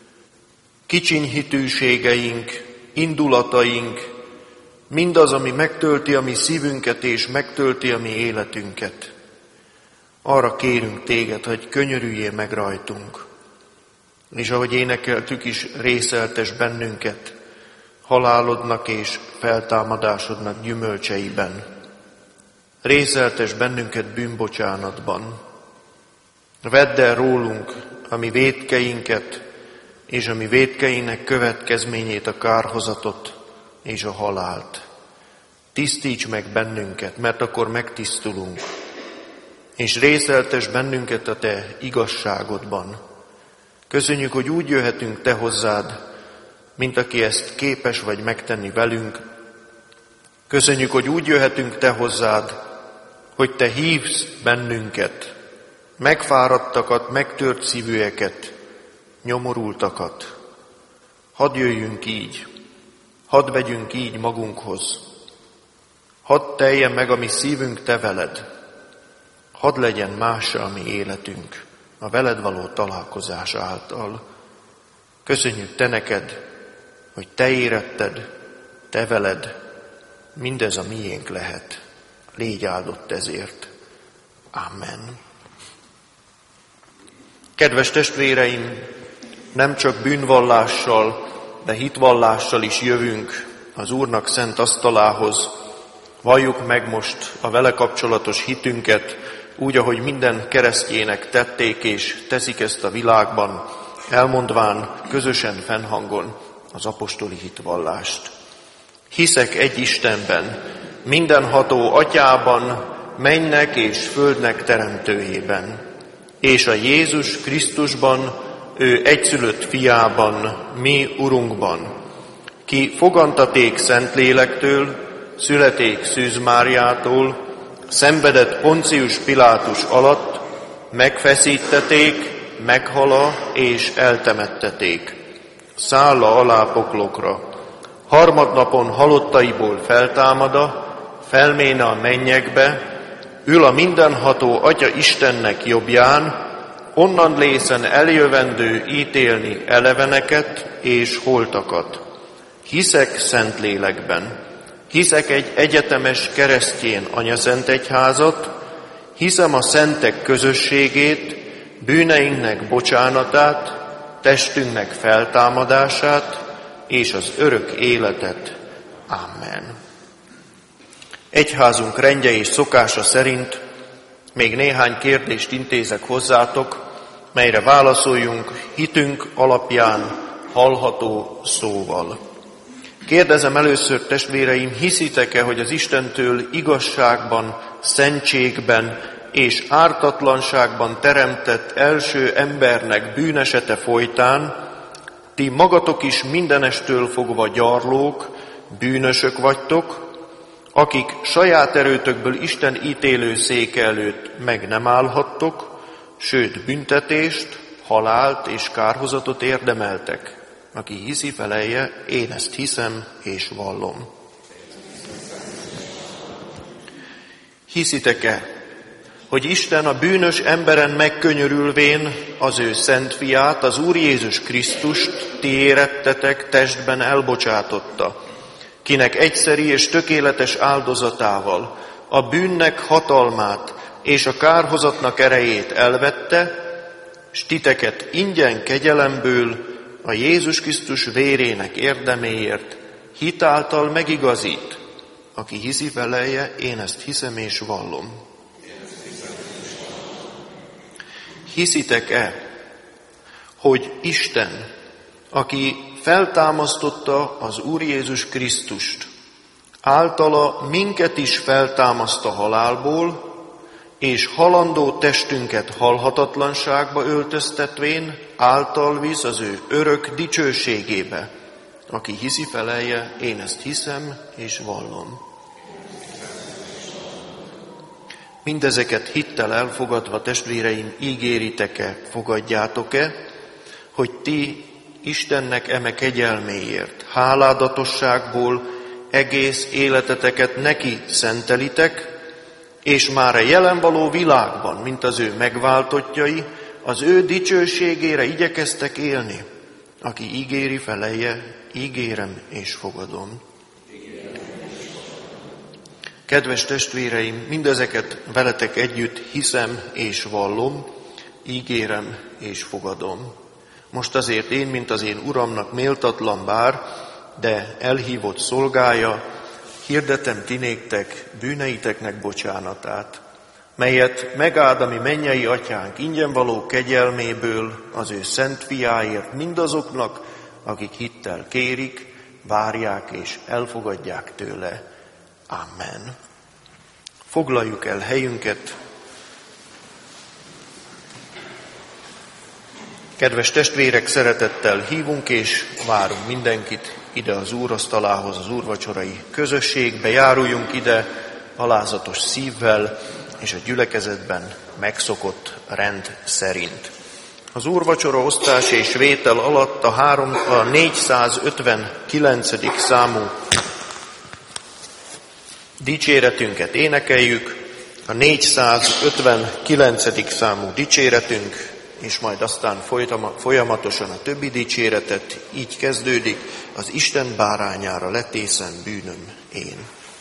kicsinyhitűségeink, indulataink, mindaz, ami megtölti a mi szívünket és megtölti a mi életünket. Arra kérünk Téged, hogy könyörüljél meg rajtunk. És ahogy énekeltük is, részeltes bennünket halálodnak és feltámadásodnak gyümölcseiben. Részeltes bennünket bűnbocsánatban. Vedd el rólunk a mi vétkeinket, és a mi vétkeinek következményét, a kárhozatot és a halált. Tisztíts meg bennünket, mert akkor megtisztulunk, és részeltes bennünket a Te igazságodban. Köszönjük, hogy úgy jöhetünk Te hozzád, mint aki ezt képes vagy megtenni velünk, Köszönjük, hogy úgy jöhetünk Te hozzád, hogy Te hívsz bennünket, megfáradtakat, megtört szívűeket, nyomorultakat. Hadd jöjjünk így, hadd vegyünk így magunkhoz, hadd teljen meg a mi szívünk Te veled, hadd legyen mássá a mi életünk a veled való találkozás által. Köszönjük Te neked, hogy Te éretted, Te veled, mindez a miénk lehet. Légy áldott ezért. Amen. Kedves testvéreim, nem csak bűnvallással, de hitvallással is jövünk az Úrnak szent asztalához. Valljuk meg most a vele kapcsolatos hitünket, úgy, ahogy minden keresztjének tették és teszik ezt a világban, elmondván közösen fennhangon az apostoli hitvallást. Hiszek egy Istenben, mindenható Atyában, mennynek és földnek teremtőjében, és a Jézus Krisztusban, ő egyszülött fiában, mi Urunkban, ki fogantaték Szentlélektől, születék Szűz Máriától, szenvedett Poncius Pilátus alatt, megfeszítették, meghala és eltemetteték. Szálla alá poklokra, harmadnapon halottaiból feltámada, felméne a mennyekbe, ül a mindenható Atya Istennek jobbján, onnan lészen eljövendő ítélni eleveneket és holtakat. Hiszek Szentlélekben, hiszek egy egyetemes keresztjén anyaszentegyházat, hiszem a szentek közösségét, bűneinknek bocsánatát, testünknek feltámadását és az örök életet. Amen. Egyházunk rendje és szokása szerint még néhány kérdést intézek hozzátok, melyre válaszoljunk hitünk alapján hallható szóval. Kérdezem először, testvéreim, hiszitek-e, hogy az Istentől igazságban, szentségben és ártatlanságban teremtett első embernek bűnesete folytán ti magatok is mindenestől fogva gyarlók, bűnösök vagytok, akik saját erőtökből Isten ítélő széke előtt meg nem állhattok, sőt büntetést, halált és kárhozatot érdemeltek. Aki hiszi, felelje, én ezt hiszem és vallom. Hiszitek-e, hogy Isten a bűnös emberen megkönyörülvén az ő szent fiát, az Úr Jézus Krisztust ti érettetek testben elbocsátotta, kinek egyszeri és tökéletes áldozatával a bűnnek hatalmát és a kárhozatnak erejét elvette, s titeket ingyen kegyelemből a Jézus Krisztus vérének érdeméért hitáltal megigazít. Aki hiszi, felelje, én ezt hiszem és vallom. Hiszitek-e, hogy Isten, aki feltámasztotta az Úr Jézus Krisztust, általa minket is feltámaszt a halálból, és halandó testünket halhatatlanságba öltöztetvén által visz az ő örök dicsőségébe. Aki hiszi, felelje, én ezt hiszem és vallom. Mindezeket hittel elfogadva, testvéreim, ígéritek-e, fogadjátok-e, hogy ti Istennek eme kegyelméért, háládatosságból egész életeteket neki szentelitek, és már a jelen való világban, mint az ő megváltottjai, az ő dicsőségére igyekeztek élni. Aki ígéri, felelje, ígérem és fogadom. Kedves testvéreim, mindezeket veletek együtt hiszem és vallom, ígérem és fogadom. Most azért én, mint az én Uramnak méltatlan bár, de elhívott szolgája, hirdetem ti néktek bűneiteknek bocsánatát, melyet megáld a mi mennyei atyánk ingyen való kegyelméből az ő szent fiáért mindazoknak, akik hittel kérik, várják és elfogadják tőle. Amen. Foglaljuk el helyünket. Kedves testvérek, szeretettel hívunk és várunk mindenkit ide az úrasztalához, az úrvacsorai közösségbe, járuljunk ide alázatos szívvel és a gyülekezetben megszokott rend szerint. Az úrvacsora osztás és vétel alatt a 459. számú dicséretünket énekeljük, a 459. számú dicséretünk, és majd aztán folyamatosan a többi dicséretet, így kezdődik: az Isten bárányára letészen bűnöm én.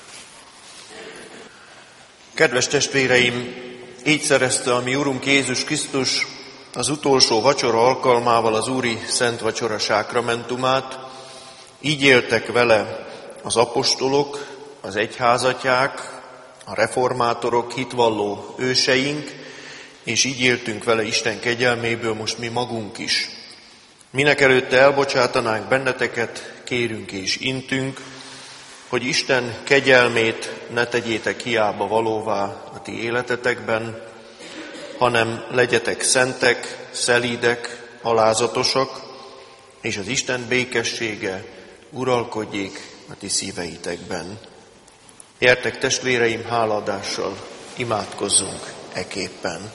Kedves testvéreim, így szerezte a mi Urunk Jézus Krisztus az utolsó vacsora alkalmával az Úri Szent Vacsora sákramentumát, így éltek vele az apostolok, az egyházatják, a reformátorok, hitvalló őseink, és így éltünk vele Isten kegyelméből most mi magunk is. Mindenekelőtte elbocsátanánk benneteket, kérünk és intünk, hogy Isten kegyelmét ne tegyétek hiába valóvá a ti életetekben, hanem legyetek szentek, szelídek, alázatosak, és az Isten békessége uralkodjék a ti szíveitekben. Gyertek, testvéreim, hálaadással imádkozzunk eképpen.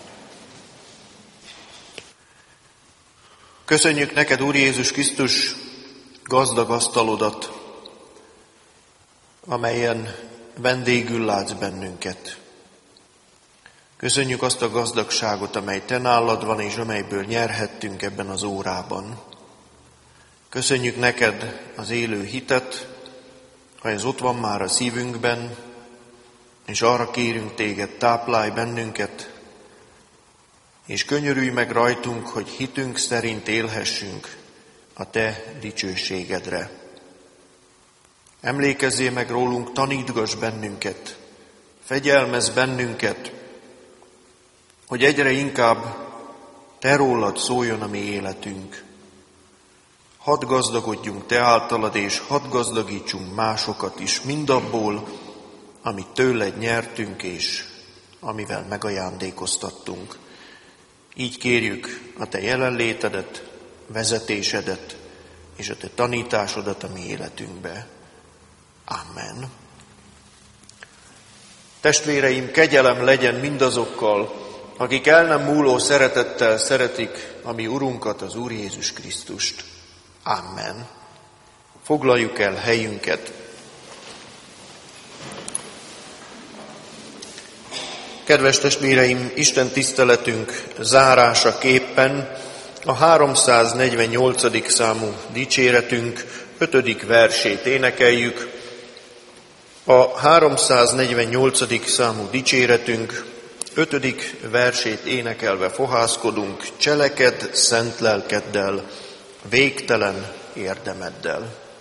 Köszönjük neked, Úr Jézus Krisztus, gazdag asztalodat, amelyen vendégül látsz bennünket. Köszönjük azt a gazdagságot, amely te nálad van, és amelyből nyerhettünk ebben az órában. Köszönjük neked az élő hitet, ha ez ott van már a szívünkben, és arra kérünk téged, táplálj bennünket, és könyörülj meg rajtunk, hogy hitünk szerint élhessünk a te dicsőségedre. Emlékezzél meg rólunk, tanítgass bennünket, fegyelmezz bennünket, hogy egyre inkább te rólad szóljon a mi életünk. Hadd gazdagodjunk te általad, és hadd gazdagítsunk másokat is mindabból, amit tőled nyertünk, és amivel megajándékoztattunk. Így kérjük a te jelenlétedet, vezetésedet, és a te tanításodat a mi életünkbe. Amen. Testvéreim, kegyelem legyen mindazokkal, akik el nem múló szeretettel szeretik a mi Urunkat, az Úr Jézus Krisztust. Amen. Foglaljuk el helyünket. Kedves testvéreim, Isten tiszteletünk zárásaképpen a 348. számú dicséretünk 5. versét énekeljük. A 348. számú dicséretünk 5. versét énekelve fohászkodunk: cselekedd szent lelkeddel, végtelen érdemeddel.